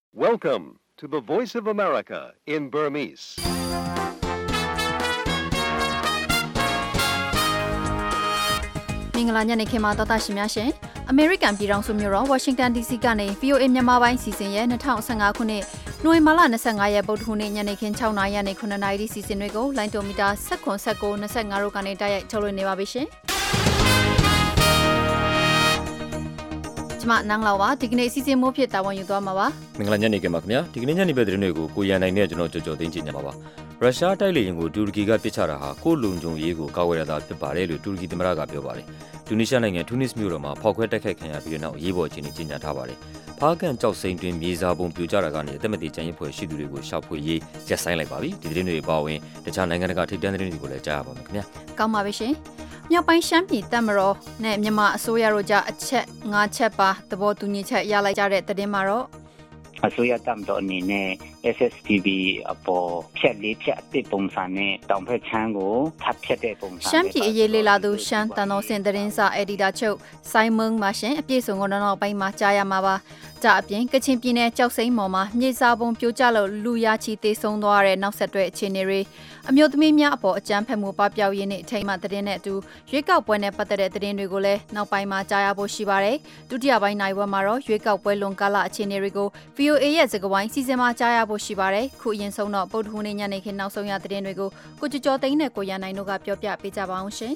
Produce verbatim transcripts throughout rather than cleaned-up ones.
Welcome to the Voice of America in Burmese. ။မင်္ဂလာညနေခင်းပါတော်သားရှင်များရှင်။ American ပြည်ထောင်စုမြို့တော် Washington ဒီ စီ ကနေ ဗွီ အို အေ မြန်မာပိုင်းစီစဉ်ရဲ့၂၀၁၅ခုနှစ်နိုဝင်ဘာလ၂၅ရက်ဗုဒ္ဓဟူးနေ့ညနေခင်း၆နာရီကနေ9နာရီစီစဉ်တွေကိုလိုင်းတိုမီတာ၁၇ ၁၉ ၂၅တို့ကနေတိုက်ရိုက်ထုတ်လွှင့်နေပါပြီရှင်။ကျွန်မနန်းလောက်ပါဒီကနေ့စီစဉ်မိုးဖြစ်တာဝန်ယူသွားမှာပါမင်္ဂလာညနေခင်းပါခင်ဗျာဒီကနေ့ညနေပဲသတင်းတွေကိုကိုရန်နိုင်နဲ့ကျွန်တော်ကြော်ကြော်သိန်းကြည့်ညပါပါရုရှားတိုက်လေယာဉ်ကိုတူရကီကပစ်ချတာဟာကိုလုံခြုံရေးကိုကာဝယ်ရတာဖြစ်ပါတယ်လို့တူရကီသမ္မတကပြောပါတယ်တူနီးရှားနိုင်ငံတူနစ်မြို့တော်မှာဖောက်ခွဲတိုက်ခိုက်ခံရပြီးတဲ့နောက်ရေးပေါ်အခြေအနေကြေညာထားပါတယ်ဖားကန်ကြောက်စိမ့်တွင်မြေစာပုံပြိုကျတာကနေအသက်မသေချမ်းရေးဖွဲ့ရှိသူတွေကိုရှောက်ဖွေရေးရက်ဆိုင်လိုက်ပါပြီဒီသတင်းတွေပါဝင်တခြားနိုင်ငံတကာထိပ်တန်းသတင်းတွေကိုလည်းကြားရပါမယ်ခင်ဗျာကောင်းပါပြီရှင်မြောက်ပိုင်းရှမ်းပြည်တပ်မတော်နဲ့မြန်မာအစိုးရတို့ကြားအချက်၅ချက်ပါသဘောတူညီချက်ရလိုက်ကြတဲ့သတင်းမှာတော့အစိုးရတပ်မတော်အနေနဲ့ S S T V အပေါ်ဖြက်လေးဖြက်အသစ်ပုံစံနဲ့တောင်ဖက်ချမ်းကိုထပ်ဖြက်တဲ့ပုံစံရှမ်းပြည်အရေးလေလာသူရှမ်းတန်တော်စင်သတင်းစာအက်ဒီတာချုပ်စိုင်းမုံမာရှင်အပြည့်စုံကိုနောက်ပိုင်းမှာကြားရမှာပါကြအပြင်ကချင်ပြည်နယ်ကြောက်စိမ့်မော်မှာမြေစာပုံပြိုကျလို့လူရချီတေဆုံးသွားတဲ့နောက်ဆက်တွဲအခြေအနေတွေအမျိုးသမီးများအပေါ်အကြမ်းဖက်မှုပပျောက်ရေးနဲ့အထိမ်းအမှတ်သတင်းနဲ့အတူရွေးကောက်ပွဲနဲ့ပတ်သက်တဲ့သတင်းတွေကိုလည်းနောက်ပိုင်းမှာကြားရဖို့ရှိပါတယ်ဒုတိယပိုင်းနိုင်ဝက်မှာတော့ရွေးကောက်ပွဲလွန်ကာလအခြေအနေတွေကို ဗွီ အို အေ ရဲ့စကားဝိုင်းစီစဉ်မှာကြားရဖို့ရှိပါတယ်ခုအရင်ဆုံးတော့ပုဒ်ထူးနေ့ညနေခင်းနောက်ဆုံးရသတင်းတွေကိုကိုကျော်ကျော်သိန်းနဲ့ကိုရန်နိုင်တို့ကပြောပြပေးကြပါအောင်ရှင်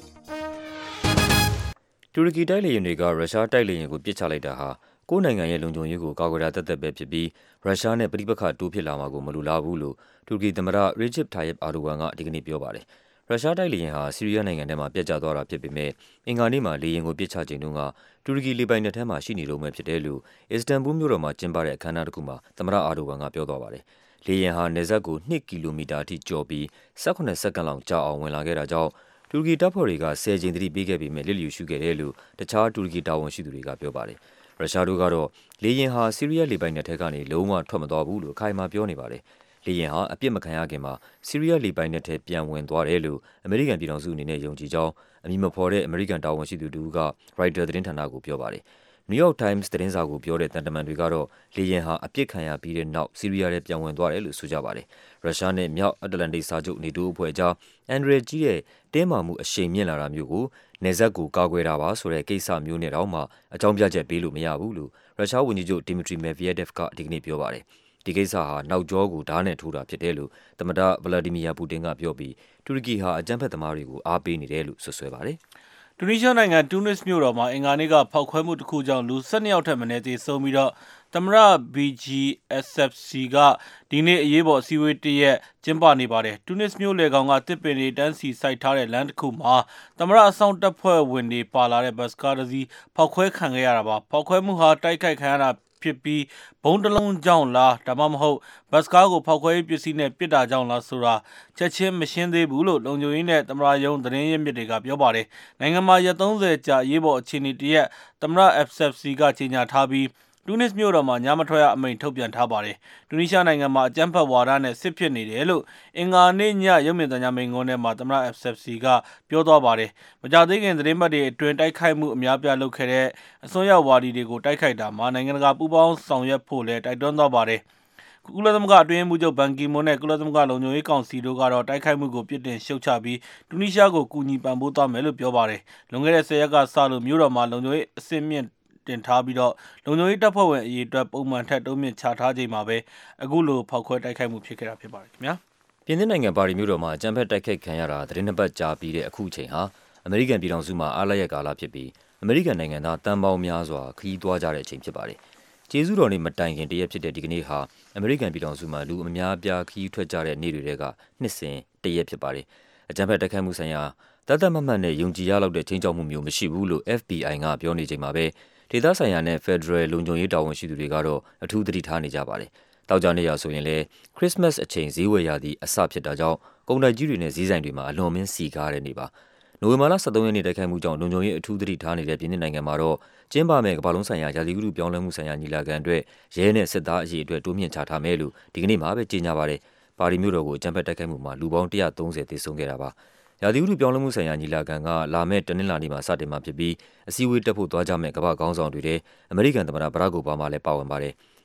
တူရကီတိုက်လေယာဉ်တွေကရုရှားတိုက်လေယာဉ်ကိုပစ်ချလိုက်တာဟာကိုယ်နိုင်ငံရဲ့လုံခြုံရေးကိုကာကွယ်တာတသက်ပဲဖြစ်ပြီးရုရှားနဲ့ပဋိပက္ခတိုးဖြစ်လာမှာကိုမလိုလားဘူးလို့တူရကီသမ္မတရီဂျစ်ထိုင်ယပ်အာဒိုဝမ်ကဒီကနေ့ပြောပါတယ်ရုရှားတိုက်လေယာဉ်ဟာဆီးရီးယားနိုင်ငံထဲမှာပြတ်ကျသွားတာဖြစ်ပေမဲ့အင်္ဂါနေ့မှာလေယာဉ်ကိုပစ်ချချိန်တုန်းကတူရကီလေပိုင်နက်ထဲမှာရှိနေလို့ပဲဖြစ်တယ်လို့အစ္စတန်ဘူလ်မြို့တော်မှာကျင်းပတဲ့အခမ်းအနားတစ်ခုမှာသမ္မတအာဒိုဝမ်ကပြောသွားပါတယ်လေယာဉ်ဟာနယ်စပ်ကို၂ကီလိုမီတာအထိကျော်ပြီး၁၈စက္ကန့်လောက်ကြာအောင်ဝင်လာခဲ့တာကြောင့်တူရကီတပ်ဖွဲ့တွေက၁၀ကြိမ်သတိပေးခဲ့ပေမဲ့လစ်လျူရှုခဲ့တယ်လို့တခြားတူရကီတာဝန်ရှိသူတွေကပြောပါတယ်ရုရှားတို့ကတော့လေယာဉ်ဟာဆီးရီးယားလေပိုင်နက်ထဲကနေလုံးဝထွက်မသွားဘူးလို့အခိုင်အမာပြောနေပါတယ်။လေယာဉ်ဟာအပြစ်မခံရခင်မှာဆီးရီးယားလေပိုင်နက်ထဲပြန်ဝင်သွားတယ်လို့အမေရိကန်ပြည်ထောင်စုအနေနဲ့ယုံကြည်ကြောင်းအမည်မဖော်တဲ့အမေရိကန်တာဝန်ရှိသူတူကရိုက်တာသတင်းဌာနကိုပြောပါတယ်။ New York Times သတင်းစာကိုပြောတဲ့တန်တမန်တွေကတော့လေယာဉ်ဟာအပြစ်ခံရပြီးတဲ့နောက်ဆီးရီးယားထဲပြန်ဝင်သွားတယ်လို့ဆိုကြပါတယ်။ရုရှားနဲ့မြောက်အတ္တလန်တိတ်စာချုပ်နေတိုးအဖွဲ့ကြားအန်ဒရီကြီးရဲ့တင်းမာမှုအရှိန်မြင့်လာတာမျိုးကိုနယ်စပ်ကိုကာကွယ်တာပါဆိုတဲ့ကိစ္စမျိုးနဲ့တောင်မှအကြောင်းပြချက်ပေးလို့မရဘူးလို့ရုရှားဝန်ကြီးချုပ်ဒီမီထရီမဲဗီယက်ဒက်ဖ်ကဒီကနေ့ပြောပါတယ်။ဒီကိစ္စဟာနောက်ကျောကိုဓာတ်နဲ့ထိုးတာဖြစ်တယ်လို့သမ္မတဗလာဒီမီယာပူတင်ကပြောပြီးတူရကီဟာအကြမ်းဖက်သမားတွေကိုအားပေးနေတယ်လို့ဆွဆွဲပါတယ်။တူနီးရှားနိုင်ငံတူနစ်မြို့တော်မှာအင်္ဂါနေ့ကဖောက်ခွဲမှုတစ်ခုကြောင့်လူ၁၂ယောက်ထက်မနည်းသေဆုံးပြီးတော့သမ္မတ ဘီ ဂျီ အက်စ် အက်ဖ် စီ ကဒီနေ့အရေးပေါ်အစည်းအဝေးတစ်ရက်ကျင်းပနေပါတယ်တူနစ်မြို့လေကောင်ကတစ်ပင်တွေတန်းစီစိုက်ထားတဲ့လမ်းတစ်ခုမှာသမ္မတအဆောင်တပ်ဖွဲ့ဝင်တွေပါလာတဲ့ဘတ်စကားတစ်စီးဖောက်ခွဲခံခဲ့ရတာပါဖောက်ခွဲမှုဟာတိုက်ခိုက်ခံရတာဖြစ်ပြီးဘုံတလုံးကြောင့်လားဒါမှမဟုတ်ဘတ်စကားကိုဖောက်ခွဲရေးပစ္စည်းနဲ့ပစ်တာကြောင့်လားဆိုတာချက်ချင်းမရှင်းသေးဘူးလို့လုံခြုံရေးနဲ့သမ္မတရုံးသတင်းရင်းမြစ်တွေကပြောပါတယ်နိုင်ငံမှာရက်၃၀ကြာရေးပေါ်အခြေအနေတရက်သမ္မတ အက်ဖ် စီ ကကြေညာထားပြီးတူနစ်မြို့တော်မှာညမထွက်ရအမိန့်ထုတ်ပြန်ထားပါတယ်တူနီးရှားနိုင်ငံမှာအကြမ်းဖက်ဝါဒနဲ့စစ်ဖြစ်နေတယ်လို့အင်္ဂါနေ့ညရုပ်မြင်သံကြားမိန့်ခွန်းထဲမှာသမ္မတ အက်ဖ် စီ ကပြောသွားပါတယ်မကြသေးခင်သတင်းပတ်တွေအတွင်းတိုက်ခိုက်မှုအများပြားလုပ်ခဲ့တဲ့အစွန်းရောက်ဝါဒီတွေကိုတိုက်ခိုက်တာမှာနိုင်ငံတကာပူးပေါင်းဆောင်ရွက်ဖို့လည်းတိုက်တွန်းသွားပါတယ်ကုလသမဂ္ဂအတွင်းရေးမှူးချုပ်ဘန်ကီမွန်းနဲ့ကုလသမဂ္ဂလုံခြုံရေးကောင်စီတို့ကတော့တိုက်ခိုက်မှုကိုပြစ်တင်ရှုတ်ချပြီးတူနီးရှားကိုကူညီပံ့ပိုးသွားမယ်လို့ပြောပါတယ်လွန်ခဲ့တဲ့ဆယ်ရက်ကစလို့မြို့တော်မှာလုံခြုံရေးအဆင့်မြင့်တင်ထားပြီးတော့လုံခြုံရေးတပ်ဖွဲ့ဝင်အရေးအတွက်ပုံမှန်ထက်တုံးမြင့်ချထားချိန်မှာပဲအခုလိုဖောက်ခွဲတိုက်ခိုက်မှုဖြစ်ခဲ့တာဖြစ်ပါတယ်ခင်ဗျာပြင်သစ်နိုင်ငံပါရီမြို့တော်မှာအကြမ်းဖက်တိုက်ခိုက်ခံရတာသတင်းနှစ်ပတ်ကြာပြီးတဲ့အခုချိန်ဟာအမေရိကန်ပြည်ထောင်စုမှာအားလပ်ရက်ကာလဖြစ်ပြီးအမေရိကန်နိုင်ငံသားတန်ပေါင်းများစွာခရီးသွားကြတဲ့အချိန်ဖြစ်ပါတယ်ကျေးဇူးတော်နေ့မတိုင်ခင်တရက်ဖြစ်တဲ့ဒီကနေ့ဟာအမေရိကန်ပြည်ထောင်စုမှာလူအများအပြားခရီးထွက်ကြတဲ့နေ့တွေကနှစ်စဉ်တရက်ဖြစ်ပါတယ်အကြမ်းဖက်တိုက်ခိုက်မှုဆိုင်ရာတသက်မမှတ်နဲ့ယုံကြည်ရလောက်တဲ့ချိန်ချောက်မှုမျိုးမရှိဘူးလို့ F B I ကပြောနေချိန်မှာပဲဒေသဆိုင်ရာနဲ့ Federal လုံခြုံရေးတာဝန်ရှိသူတွေကတော့အထူးသတိထားနေကြပါတယ်။တောက်ကြနေရဆိုရင်လည်း Christmas အချိန်ဈေးဝယ်ရသည့်အစဖြစ်တာကြောင့်ကုန်တိုက်ကြီးတွေနဲ့ဈေးဆိုင်တွေမှာအလွန်မင်းစီကားတဲ့နေပါ။နိုဝင်ဘာလ၁၃ရက်နေ့တိုက်ခိုက်မှုကြောင့်လုံခြုံရေးအထူးသတိထားနေတဲ့ပြင်သစ်နိုင်ငံမှာတော့ကျင်းပမဲ့ကမ္ဘာလုံးဆိုင်ရာရာသီဥတုပြောင်းလဲမှုဆိုင်ရာညီလာခံအတွက်ရဲနဲ့စစ်သားအရေးအတွက်တိုးမြင့်ချထားမယ်လို့ဒီကနေ့မှပဲကြေညာပါတယ်။ပါရီမြို့တော်ကိုအကြမ်းဖက်တိုက်ခိုက်မှုမှာလူပေါင်း၁၃၀သေဆုံးခဲ့တာပါ။ရာသီဥတုပြောင်းလဲမှုဆိုင်ရာညီလာခံကလာမယ့်တနင်္လာနေ့မှာစတင်မှာဖြစ်ပြီးအစည်းအဝေးတက်ဖို့သွားကြမဲ့ကမ္ဘာခေါင်းဆောင်တွေထဲအမေရိကန်သမ္မတဘရက်ခ် အိုဘားမားလည်းပါဝင်ပါတယ်။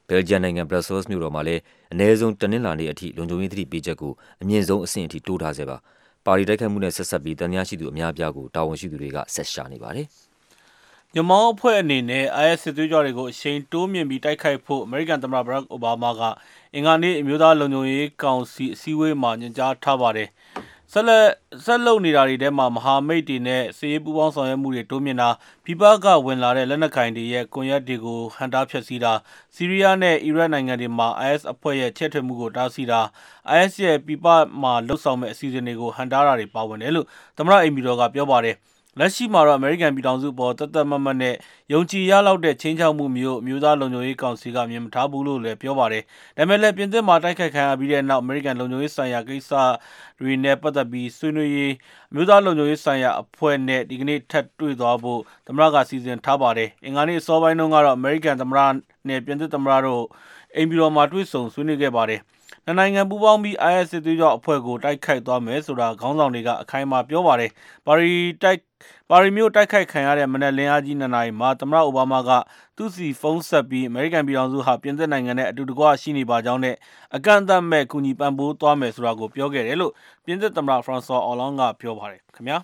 ဘယ်လ်ဂျီယံနိုင်ငံဘရပ်ဆဲလ်မြို့တော်မှာလည်းအနည်းဆုံးတနင်္လာနေ့အထိလုံခြုံရေးသတိပေးချက်ကိုအမြင့်ဆုံးအဆင့်အထိတိုးထားဆဲပါပါရီတိုက်ခိုက်မှုနဲ့ဆက်ဆက်ပြီးတန်ရာရှိသူအများပြားကိုတာဝန်ရှိသူတွေကဆက်ရှာနေပါတယ်ညမောင်းအဖွဲ့အနေနဲ့ I S စစ်သွေးကြွတွေကိုအရှိန်တိုးမြင့်ပြီးတိုက်ခိုက်ဖို့အမေရိကန်သမ္မတဘရက်အိုဘားမားကအင်္ဂါနေ့အမျိုးသားလုံခြုံရေးကောင်စီအစည်းအဝေးမှာညွှန်ကြားထားပါတယ်ဆက်လက်ဆက်လုပ်နေတာတွေထဲမှာမဟာမိတ်တွေနဲ့စစ်ရေးပူးပေါင်းဆောင်ရွက်မှုတွေတိုးမြင့်တာပြည်ပကဝင်လာတဲ့လက်နက်ကိုင်တွေရဲ့ကွန်ရက်တွေကိုဟန်တာဖျက်ဆီးတာဆီးရီးယားနဲ့အီရတ်နိုင်ငံတွေမှာ I S အဖွဲ့ရဲ့ချဲ့ထွင်မှုကိုတားဆီးတာ I S ရဲ့ပြည်ပမှာလှုပ်ဆောင်မဲ့အစီအစဉ်တွေကိုဟန်တာတာတွေပါဝင်တယ်လို့သမ္မတအိမ်ဖြူတော်ကပြောပါတယ်လက်ရှိမှာတော့အမေရိကန်ပြည်ထောင်စုပေါ်တသက်မတ်မတ်နဲ့ယုံကြည်ရလောက်တဲ့ချင်းချောက်မှုမျိုးအမျိုးသားလုံခြုံရေးကောင်စီကမြင်မထားဘူးလို့လည်းပြောပါတယ်။ဒါပေမဲ့လည်းပြင်သစ်မှာတိုက်ခိုက်ခံရပြီးတဲ့နောက်အမေရိကန်လုံခြုံရေးဆိုင်ရာကိစ္စတွေနဲ့ပတ်သက်ပြီးဆွေးနွေးရေးအမျိုးသားလုံခြုံရေးဆိုင်ရာအဖွဲ့နဲ့ဒီကနေ့ထပ်တွေ့သွားဖို့သမ္မတကစီစဉ်ထားပါတယ်။အင်္ဂါနေ့အစောပိုင်းတုန်းကတော့အမေရိကန်သမ္မတနဲ့ပြင်သစ်သမ္မတတို့အိမ်ဖြူတော်မှာတွေ့ဆုံဆွေးနွေးခဲ့ပါတယ်။နှစ်နိုင်ငံပူးပေါင်းပြီး I S စစ်သွေးကြွအဖွဲ့ကိုတိုက်ခိုက်သွားမယ်ဆိုတာခေါင်းဆောင်တွေကအခိုင်အမာပြောပါတယ်။ပါရီတိုက်ပါရီမြို့တိုက်ခိုက်ခံရတဲ့မနက်လင်းအားကြီးနှစ်နာရီမှာသမ္မတအိုဘားမားကသူ့စီဖုန်းဆက်ပြီးအမေရိကန်ပြည်ထောင်စုဟာပြင်သစ်နိုင်ငံနဲ့အတူတကွရှိနေပါကြောင်းနဲ့အကန့်အသတ်မဲ့ကူညီပံ့ပိုးသွားမယ်ဆိုတာကိုပြောခဲ့တယ်လို့ပြင်သစ်သမ္မတဖရန်ဆွာအော်လောင်းကပြောပါတယ်ခင်ဗျာ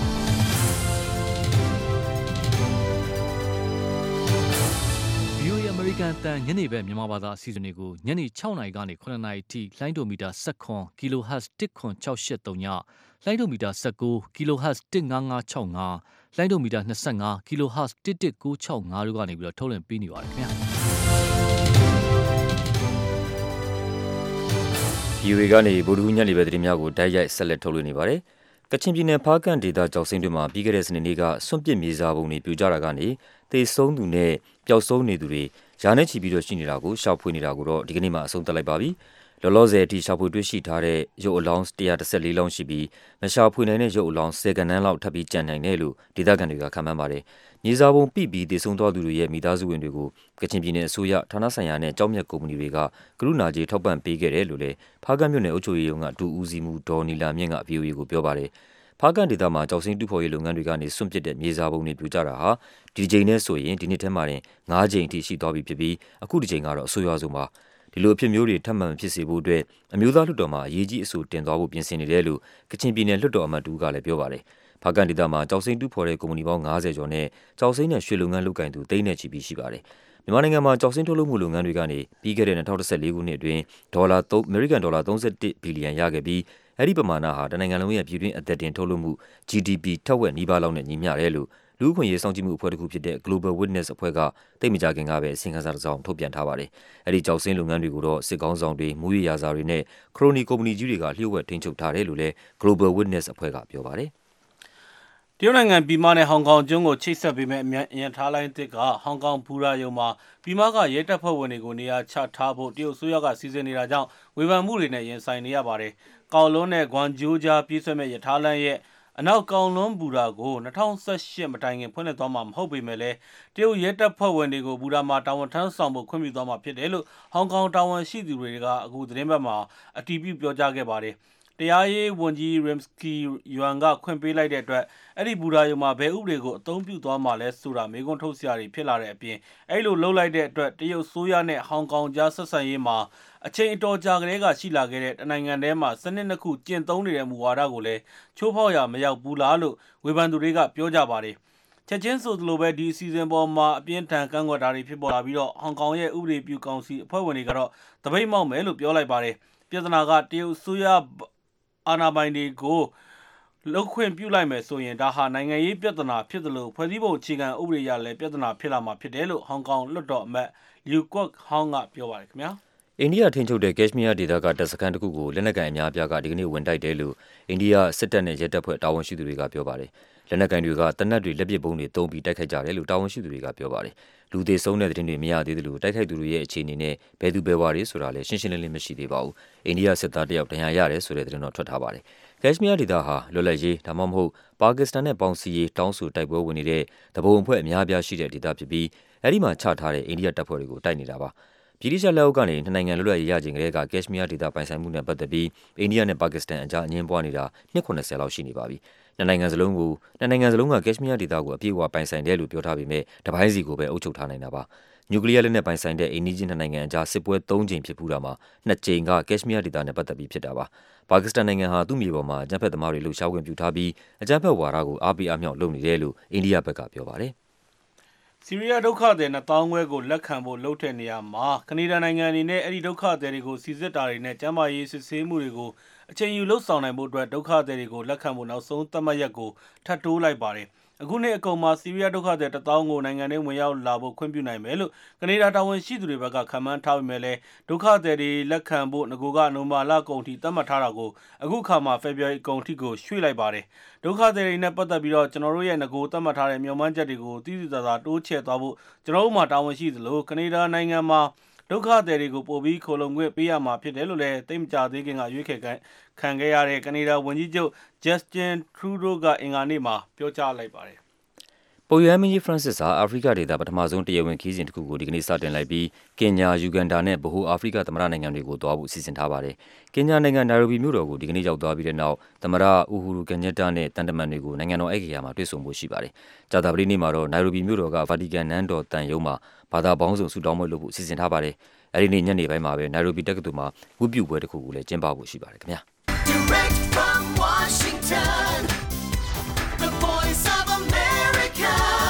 ကန်တန်ညနေပဲမြန်မာဘာသာအစီအစဉ်တွေကိုညနေ၆နာရီကနေ၇နာရီထိလိုင်းဒိုမီတာ၁၇ kHz တစ်ခွန်၆၈၃ညလိုင်းဒိုမီတာ၁၉ kHz တစ်၅၅၆၅လိုင်းဒိုမီတာ၂၅ kHz တစ်တစ်၉၆၅တို့ကနေပြီးတော့ထုတ်လွှင့်ပေးနေပါတယ်ခင်ဗျာဗီအိုအေ ကနေဗုဒ္ဓဟူးညနေပဲသတင်းများကိုတိုက်ရိုက်ဆက်လက်ထုတ်လွှင့်နေပါတယ်ကချင်ပြည်နယ်ဖားကန့်ဒေသကြောက်စိမ့်တွင်မှာပြီးခဲ့တဲ့စနေနေ့ကစွန့်ပစ်မြေစာပုံတွေပြိုကျတာကနေသေဆုံးသူနဲ့ပျောက်ဆုံးနေသူတွေရာနဲ့ချီပြီးတော့ရှိနေတာကိုရှောက်ဖွေနေတာကိုတော့ဒီကနေ့မှအဆုံးသတ်လိုက်ပါပြီ။လောလောဆယ်အထိရှောက်ဖွေတွေ့ရှိထားတဲ့ရုပ်အလောင်း၁၁၄လောင်းရှိပြီးမရှောက်ဖွေနိုင်တဲ့ရုပ်အလောင်း၁၀ကဏန်းလောက်ထပ်ပြီးကျန်နိုင်တယ်လို့ဒေသခံတွေကခန့်မှန်းပါတယ်။မြေစာပုံပိပြီးသေဆုံးသွားသူတွေရဲ့မိသားစုဝင်တွေကိုကချင်ပြည်နယ်အစိုးရဌာနဆိုင်ရာနဲ့ကြောက်မြတ်ကုမ္ပဏီတွေကကရုဏာကြေးထောက်ပံ့ပေးခဲ့တယ်လို့လည်းဖားကန့်မြို့နယ်အုပ်ချုပ်ရေးရုံးကဒူဦးစီးမှုဒေါ်နီလာမြင့်က ဗီအိုအေကိုပြောပါတယ်။ဖားကန့်ဒေသမှာကြောက်စိမ့်တူဖော်ရေးလုပ်ငန်းတွေကနေစွန့်ပစ်တဲ့မြေစာပုံတွေပြိုကျတာဟာဒီကြိမ်နဲ့ဆိုရင်ဒီနှစ်ထဲမှာတင်၅ကြိမ်အထိရှိသွားပြီဖြစ်ပြီးအခုဒီကြိမ်ကတော့အဆိုးရွားဆုံးပါဒီလိုအဖြစ်မျိုးတွေထပ်မံဖြစ်စေဖို့အတွက်အမျိုးသားလွှတ်တော်မှာအရေးကြီးအဆိုတင်သွားဖို့ပြင်ဆင်နေတယ်လို့ကချင်ပြည်နယ်လွှတ်တော်အမတ်တူကလည်းပြောပါတယ်ဖားကန့်ဒေသမှာကြောက်စိမ့်တူဖော်တဲ့ကုမ္ပဏီပေါင်း၅၀ကျော်နဲ့ကြောက်စိမ့်နဲ့ရွှေလုပ်ငန်းလုပ်ကင်သူသိန်းနဲ့ချီပြီးရှိပါတယ်မြန်မာနိုင်ငံမှာကြောက်စိမ့်ထုတ်လုပ်မှုလုပ်ငန်းတွေကနေပြီးခဲ့တဲ့၂၀၁၄ခုနှစ်အတွင်းဒေါ်လာ၃အမေရိကန်ဒေါ်လာ၃၁ဘီလီယံရခဲ့ပြီးအဲ့ဒီပမာဏဟာတနိုင်ငံလုံးရဲ့ပြည်တွင်းအသက်တင်ထုတ်လုပ်မှု G D P ထက်ဝက်နီးပါးလောက်နဲ့ညီမျှတယ်လို့လူ့အခွင့်အရေးစောင့်ကြည့်မှုအဖွဲ့တစ်ခုဖြစ်တဲ့ Global Witness အဖွဲ့ကတိတ်မကြခင်ကပဲအစီရင်ခံစာတစ်စောင်ထုတ်ပြန်ထားပါတယ်။အဲ့ဒီကြောက်စင်းလုပ်ငန်းတွေကိုတော့စစ်ကောင်းဆောင်တွေမူရရာဇာတွေနဲ့ခရိုနီကုမ္ပဏီကြီးတွေကလျှို့ဝှက်ထိန်းချုပ်ထားတယ်လို့လည်း Global Witness အဖွဲ့ကပြောပါတယ်။တရုတ်နိုင်ငံပြည်မနဲ့ဟောင်ကောင်ကျွန်းကိုချိတ်ဆက်ပေးမဲ့အမြန်အင်ထားလိုင်းတစ်ကဟောင်ကောင်ဘူရာယုံမှာပြည်မကရဲတပ်ဖွဲ့ဝင်တွေကိုနေရာချထားဖို့တရုတ်အစိုးရကစီစဉ်နေတာကြောင့်ဝေဖန်မှုတွေနဲ့ရင်ဆိုင်နေရပါတယ်။ကောင်လွန်းနဲ့ဂွမ်ဂျိုးကြားပြေးဆွဲမဲ့ရထားလမ်းရဲ့အနောက်ကောင်လွန်းဘူရာကို၂၀၁၈မတိုင်ခင်ဖွင့်လှစ်သွားမှာမဟုတ်ပေမဲ့လည်းတရုတ်ရဲတပ်ဖွဲ့ဝင်တွေကိုဘူရာမှာတာဝန်ထမ်းဆောင်ဖို့ခွင့်ပြုသွားမှာဖြစ်တယ်လို့ဟောင်ကောင်တာဝန်ရှိသူတွေကအခုသတင်းပတ်မှာအတည်ပြုပြောကြားခဲ့ပါတယ်။တရားရေးဝန်ကြီး Rimsky Yuan ကခွင့်ပေးလိုက်တဲ့အတွက်အဲ့ဒီဘူရာယုံမှာဘယ်ဥပဒေကိုအသုံးပြုသွားမှာလဲဆိုတာမေးခွန်းထုတ်စရာတွေဖြစ်လာတဲ့အပြင်အဲ့လိုလှုပ်လိုက်တဲ့အတွက်တရုတ်ဆိုးရနဲ့ဟောင်ကောင်ကြားဆက်ဆံရေးမှာအချိန်အတော်ကြာကလေးကရှိလာခဲ့တဲ့တနိုင်ငံထဲမှာစနစ်နှစ်ခုကျင့်သုံးနေတဲ့မူဝါဒကိုလည်းချိုးဖောက်ရမရောက်ဘူးလားလို့ဝေဖန်သူတွေကပြောကြပါတယ်။ချက်ချင်းဆိုသလိုပဲဒီအစီအစဉ်ပေါ်မှာအပြင်းထန်ကန့်ကွက်တာတွေဖြစ်ပေါ်လာပြီးတော့ဟောင်ကောင်ရဲ့ဥပဒေပြုကောင်စီအဖွဲ့ဝင်တွေကတော့တပိတ်မောက်မယ်လို့ပြောလိုက်ပါတယ်။ပြဿနာကတရုတ်ဆိုးရအာဏာပိုင်တွေကိုလုတ်ခွင့်ပြုလိုက်မယ်ဆိုရင်ဒါဟာနိုင်ငံရေးပြဿနာဖြစ်တယ်လို့ဖွဲ့စည်းပုံအခြေခံဥပဒေအရလည်းပြဿနာဖြစ်လာမှာဖြစ်တယ်လို့ဟောင်ကောင်လွှတ်တော်အမတ်လျူကွက်ဟောင်းကပြောပါတယ်ခင်ဗျာအိန္ဒိယထိန်းချုပ်တဲ့ကက်ရှ်မီးယားဒေသကတပ်စခန်းတစ်ခုကိုလက်နက်ကိုင်အများအပြားကဒီကနေ့ဝင်တိုက်တယ်လို့အိန္ဒိယစစ်တပ်နဲ့ရဲတပ်ဖွဲ့တာဝန်ရှိသူတွေကပြောပါတယ်လက်နက်ကိုင်တွေကတနက်တွေလက်ပစ်ဗုံးတွေတုံးပြီးတိုက်ခိုက်ကြတယ်လို့တာဝန်ရှိသူတွေကပြောပါတယ်လူသေးဆုံးတဲ့သတင်းတွေမရသေးသလိုတိုက်ခိုက်သူတွေရဲ့အခြေအနေနဲ့ဘယ်သူဘယ်ဝါတွေဆိုတာလည်းရှင်းရှင်းလင်းလင်းမရှိသေးပါဘူးအိန္ဒိယစစ်သားတယောက်ဒဏ်ရာရတယ်ဆိုတဲ့သတင်းတော့ထွက်ထားပါတယ်ကက်ရှ်မီးယားဒေသဟာလွတ်လပ်ရေးဒါမှမဟုတ်ပါကစ္စတန်နဲ့ပေါင်းစည်းရေးတောင်းဆိုတိုက်ပွဲဝင်နေတဲ့တဘုံအဖွဲ့အများအပြားရှိတဲ့ဒေသဖြစ်ပြီးအဲဒီမှာချထားတဲ့အိန္ဒိယတပ်ဖွဲ့တွေကိုတိုက်နေတာပါဗြိတိရှလက်အောက်ကနေနှစ်နိုင်ငံလွတ်လပ်ရေးရချိန်ကလေးကကက်ရှ်မီးယားဒေသပိုင်ဆိုင်မှုနဲ့ပတ်သက်ပြီးအိန္ဒိယနဲ့ပါကစ္စတန်အကြားအငြင်းပွားနေတာနှစ်၇၀လောက်ရှိနေပါပြီ။နှစ်နိုင်ငံစလုံးကိုနှစ်နိုင်ငံစလုံးကကက်ရှ်မီးယားဒေသကိုအပြည့်အဝပိုင်ဆိုင်တယ်လို့ပြောထားပေမဲ့တပိုင်းစီကိုပဲအုပ်ချုပ်ထားနိုင်တာပါ။နျူကလ িয়ার လက်နက်ပိုင်ဆိုင်တဲ့အိမ်နီးချင်းနှစ်နိုင်ငံအကြားစစ်ပွဲသုံးကြိမ်ဖြစ်ပူးတာမှာနှစ်ကြိမ်ကကက်ရှ်မီးယားဒေသနဲ့ပတ်သက်ပြီးဖြစ်တာပါ။ပါကစ္စတန်နိုင်ငံဟာသူ့မြေပေါ်မှာအကြမ်းဖက်သမားတွေလှုပ်ရှားခွင့်ပြုထားပြီးအကြမ်းဖက်ဝါဒကိုအားပေးအားမြှောက်လုပ်နေတယ်လို့အိန္ဒိယဘက်ကပြောပါတယ်။ဆီးရီးယားဒုက္ခသည်နှစ်သောင်းခွဲကိုလက်ခံဖို့လုပ်တဲ့နေရာမှာကနေဒါနိုင်ငံအနေနဲ့အဲ့ဒီဒုက္ခသည်တွေကိုစီစစ်တာတွေနဲ့ကျန်းမာရေးစစ်ဆေးမှုတွေကိုအချိန်ယူလှုပ်ဆောင်နိုင်ဖို့အတွက်ဒုက္ခသည်တွေကိုလက်ခံဖို့နောက်ဆုံးသတ်မှတ်ရက်ကိုထပ်တိုးလိုက်ပါတယ်။အခုနှစ်အကုန်မှာဆီးရီးယားဒုက္ခသည်တစ်သောင်းကိုနိုင်ငံထဲဝင်ရောက်လာဖို့ခွင့်ပြုနိုင်မယ်လို့ကနေဒါတာဝန်ရှိသူတွေဘက်ကခန့်မှန်းထားပေမဲ့လည်းဒုက္ခသည်တွေလက်ခံဖို့ငကိုကနိုမာလာကုန်ထိသတ်မှတ်ထားတာကိုအခုခါမှာဖေဖော်ဝါရီကုန်ထိကိုရွှေ့လိုက်ပါတယ်။ဒုက္ခသည်တွေနဲ့ပတ်သက်ပြီးတော့ကျွန်တော်တို့ရဲ့ငကိုသတ်မှတ်ထားတဲ့မျှော်မှန်းချက်တွေကိုတည်တည်သာသာတိုးချဲ့သွားဖို့ကျွန်တော်တို့မှာတာဝန်ရှိသလိုကနေဒါနိုင်ငံမှာဒုက္ခသည်တွေကိုပို့ပြီးခိုလုံခွင့်ပေးရမှာဖြစ်တယ်လို့လည်းသိမကြသေးခင်ကရွေးခဲ့ခံခဲ့ရတဲ့ကနေဒါဝန်ကြီးချုပ် Justin Trudeau ကအင်္ဂါနေ့မှာပြောကြားလိုက်ပါတယ်။ပုပ်ရဟန်းမင်းကြီး Francis ဟာအာဖရိကဒေသပထမဆုံးတရားဝင်ခရီးစဉ်တစ်ခုကိုဒီကနေ့စတင်လိုက်ပြီးကင်ညာ၊ယူဂန်ဒါနဲ့ဗဟိုအာဖရိကသမ္မတနိုင်ငံတွေကိုသွားဖို့စီစဉ်ထားပါတယ်။ကင်ညာနိုင်ငံနိုင်ရိုဘီမြို့တော်ကိုဒီကနေ့ရောက်သွားပြီးတဲ့နောက်သမ္မတအူဟူရူကန်ညက်တာနဲ့တန်တမန်တွေကိုနိုင်ငံတော်ဧည့်ဂေဟာမှာတွေ့ဆုံဖို့ရှိပါတယ်။ကြာသပတေးနေ့မှာတော့နိုင်ရိုဘီမြို့တော်ကဗာတီကန်နန်းတော်တန်ရုံးမှာဘာသာပေါင်းစုံဆုတောင်းပွဲလုပ်ဖို့စီစဉ်ထားပါတယ်။အဲဒီနေ့ညနေပိုင်းမှာပဲနိုင်ရိုဘီတက္ကသိုလ်မှာဝတ်ပြုပွဲတစ်ခုကိုလည်းကျင်းပဖို့ရှိပါတယ်ခင်ဗျာ။ Direct from Washington, the voice of America,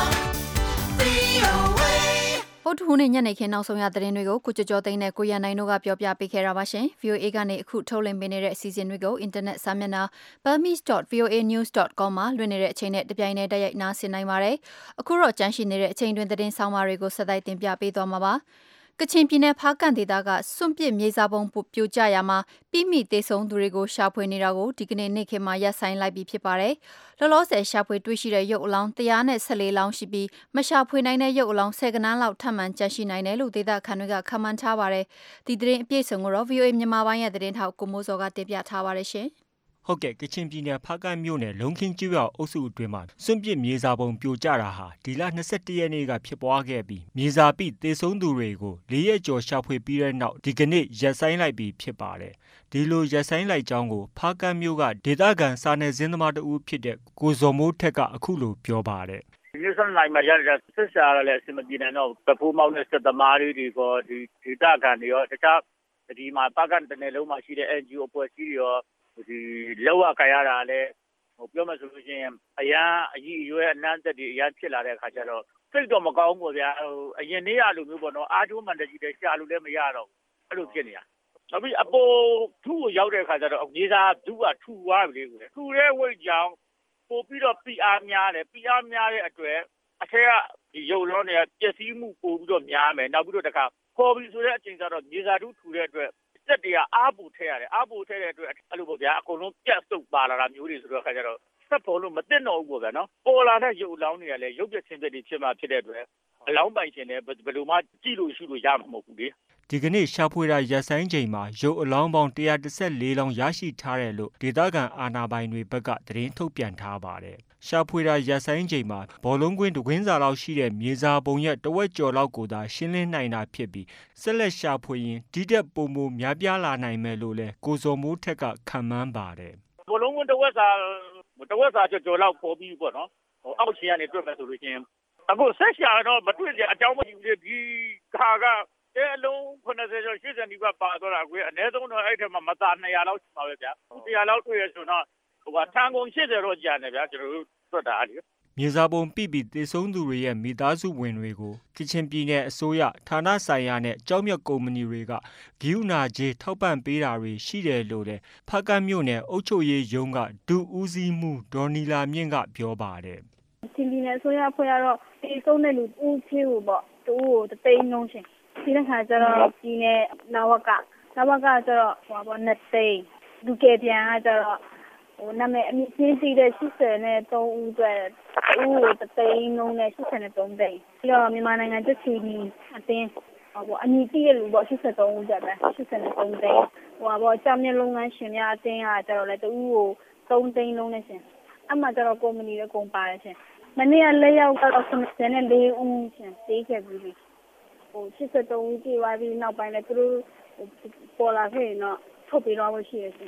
V O A ဟုတ်တူနဲ့ညနေခင်းနောက်ဆုံးရသတင်းတွေကိုကိုကျော်ကျော်သိန်းနဲ့ကိုရန်နိုင်တို့ကပြောပြပေးခဲ့တာပါရှင် V O A ကနေအခုထုတ်လွှင့်ပေးနေတဲ့အစီအစဉ်တွေကိုအင်တာနက်စာမျက်နှာ burmese dot voa news dot com မှာလွှင့်နေတဲ့အချိန်နဲ့တပြိုင်တည်းတိုက်ရိုက်နားဆင်နိုင်ပါတယ်အခုတော့ကြန့်ရှိနေတဲ့အချိန်တွင်သတင်းဆောင်မတွေကိုဆက်တိုက်တင်ပြပေးသွားမှာပါကချင်ပြည်နယ်ဖားကန့်ဒေသကစွန့်ပစ်မြေစာပုံပြိုကျရာမှာပြီးမိသေးဆုံးသူတွေကိုရှာဖွေနေတာကိုဒီကနေ့နေ့ခေတ်မှာရပ်ဆိုင်လိုက်ပြီးဖြစ်ပါတယ်။လောလောဆယ်ရှာဖွေတွေ့ရှိတဲ့ရုပ်အလောင်းone hundred fourteenလောင်းရှိပြီးမရှာဖွေနိုင်တဲ့ရုပ်အလောင်းtenကဏန်းလောက်ထပ်မံကျန်ရှိနိုင်တယ်လို့ဒေသခံတွေကခန့်မှန်းထားပါတယ်။ဒီသတင်းအပြည့်အစုံကိုတော့ V O A မြန်မာပိုင်းရဲ့သတင်းထောက်ကိုမိုးစောကတင်ပြထားပါတယ်ရှင်။ဟုတ်ကဲ့ကချင်ပြည်နယ်ဖားကန့်မြို့နယ်လုံခင်းကျွော်အုပ်စုအတွင်းမှာစွန့်ပစ်မြေစာပုံပြိုကျတာဟာဒီလtwenty-oneရက်နေ့ကဖြစ်ပွားခဲ့ပြီးမြေစာပိသေဆုံးသူတွေကို၄ရက်ကျော်ရှာဖွေပြီးတဲ့နောက်ဒီကနေ့ရက်ဆိုင်လိုက်ပြီးဖြစ်ပါတယ်ဒီလိုရက်ဆိုင်လိုက်ကြောင်းကိုဖားကန့်မြို့ကဒေသခံစာနယ်ဇင်းသမားတဦးဖြစ်တဲ့ကိုဇော်မိုးထက်ကအခုလိုပြောပါတယ်မြို့စနိုင်မှာရတဲ့စစ်စာရလည်းအစမပြေနိုင်တော့ပဖိုးမောင်းတဲ့စစ်သမားတွေကဒီဒေသခံတွေရောတခြားဒီမှာဖားကန့်တနယ်လုံးမှာရှိတဲ့ N G O အဖွဲ့အစည်းတွေရောဒီလောက်ရကြရတာလည်းဟိုပြောမှဆိုလို့ရှိရင်အရန်အကြီးအရွယ်အနမ်းသက်တွေအရန်ဖြစ်လာတဲ့အခါကျတော့စိတ်တော့မကောင်းဘူးဗျာဟိုအရင်နေ့ရလိုမျိုးပေါ့နော်အားကျိုးမှန်တကြီးတွေရှာလို့လည်းမရတော့ဘူးအဲ့လိုဖြစ်နေတာနောက်ပြီးအပေါ်ထူကိုရောက်တဲ့အခါကျတော့မြေစာဒုကထူသွားပြီလေထူတဲ့ဝိတ်ကြောင်ပို့ပြီးတော့ P R များတယ် P R များတဲ့အတွက်အထက်ကဒီရုပ်လုံးတွေကပျက်စီးမှုပို့ပြီးတော့များမယ်နောက်ပြီးတော့တခါခေါ်ပြီးဆိုတဲ့အချိန်ကျတော့မြေစာဒုထူတဲ့အတွက်စက်တွေကအားပူထည့်ရတယ်အားပူထည့်တဲ့အတွက်အဲ့လိုပေါ့ဗျာအကုန်လုံးပြတ်ဆုပ်ပါလာတာမျိုးတွေဆိုတော့အခါကျတော့ဆက်ပေါ်လို့မသိတော့ဘူးပေါ့ဗျာနော်ပေါ်လာတဲ့ရုပ်အလောင်းတွေကလည်းရုပ်ပြချင်းပြတွေဖြစ်မှဖြစ်တဲ့အတွက်အလောင်းပိုင်ရှင်တွေဘယ်လိုမှကြည့်လို့ရှိလို့ရမှာမဟုတ်ဘူးလေဒီကနေ့ရှာဖွေတာရက်ဆိုင်ချိန်မှာရုပ်အလောင်းပေါင်းone hundred fourteenလောင်းရရှိထားတယ်လို့ဒေသခံအာဏာပိုင်တွေဘက်ကသတင်းထုတ်ပြန်ထားပါတယ်ရှာဖွေတာရက်ဆိုင်ချိန်မှာဘောလုံးကွင်းတကွင်းစာလောက်ရှိတဲ့မြေစာပုံရဲ့တဝက်ကျော်လောက်ကိုသာရှင်းလင်းနိုင်တာဖြစ်ပြီးဆက်လက်ရှာဖွေရင်ဒီတက်ပုံမများပြားလာနိုင်မယ်လို့လဲကိုစောမိုးထက်ကခန့်မှန်းပါတယ်ဘောလုံးကွင်းတဝက်စာတဝက်စာကျော်ကျော်လောက်ပေါ်ပြီးပေါ့နော်ဟိုအောက်ခြေကနေတွေ့မယ်ဆိုလို့ချင်းအခုဆက်ရှာတော့မတွေ့ကြအကြောင်းမရှိဘူးဒီခါကအဲအလုံးninetyကျော်eightyနီးပါးပါတော့တာကွယ်အနည်းဆုံးတော့အဲ့ထက်မှမသာtwo hundredလောက်ရှိပါပဲဗျာone hundredလောက်တွေ့ရဆိုတော့ဟိုကထန်ကုန်eightyတော့ကြာနေဗျာကျွန်တော်တို့တွက်တာလေမြေစာပုံပြပြီးသေဆုံးသူတွေရဲ့မိသားစုဝင်တွေကိုကချင်ပြည်နယ်အစိုးရဌာနဆိုင်ရာနဲ့ကြောက်မြတ်ကုမ္ပဏီတွေကဂိူနာကျေးထောက်ပံ့ပေးတာတွေရှိတယ်လို့လည်းဖားကန့်မြို့နယ်အုပ်ချုပ်ရေးရုံးကဒုဦးစီးမှုဒေါ်နီလာမြင့်ကပြောပါတယ်ကချင်ပြည်နယ်အစိုးရဖွဲ့ရတော့သေဆုံးတဲ့လူဦးချေကိုပေါ့တူကိုတသိန်းလုံးရှင်ဒီတစ်ခါကျတော့ပြည်နယ်နာဝကနာဝကကျတော့ဟိုပေါ့နှစ်သိန်းလူကယ်ပြန်ကကျတော့ဟိုနာမည်အမြင့်ချင်းစီတဲ့eightyနဲ့threeဦးအတွက်ဦးကိုတသိန်းလုံးနဲ့eightyနဲ့threeသိန်းပြီးတော့မြန်မာနိုင်ငံတက်ချီနီအတင်းဟိုပေါ့အမြင့်ကြီးရဲ့လူပေါ့eighty-threeဦးကြတယ်eightyနဲ့threeသိန်းဟိုပေါ့ကြောင်မြလုပ်ငန်းရှင်များအတင်းကကျတော့လေတူကိုthreeသိန်းလုံးနဲ့ရှင်အမှကျတော့ကုမ္ပဏီလည်းကုန်ပါတယ်ရှင်မနေ့ကလက်ရောက်ကတော့seventy-fourဦးရှင်သေးခဲ့ပြီဟိုeighty-threeဦးကြည့်သွားပြီးနောက်ပိုင်းလည်းသူတို့ပေါ်လာခဲ့ရင်တော့ထုတ်ပြီးတော့ရှိရရှင်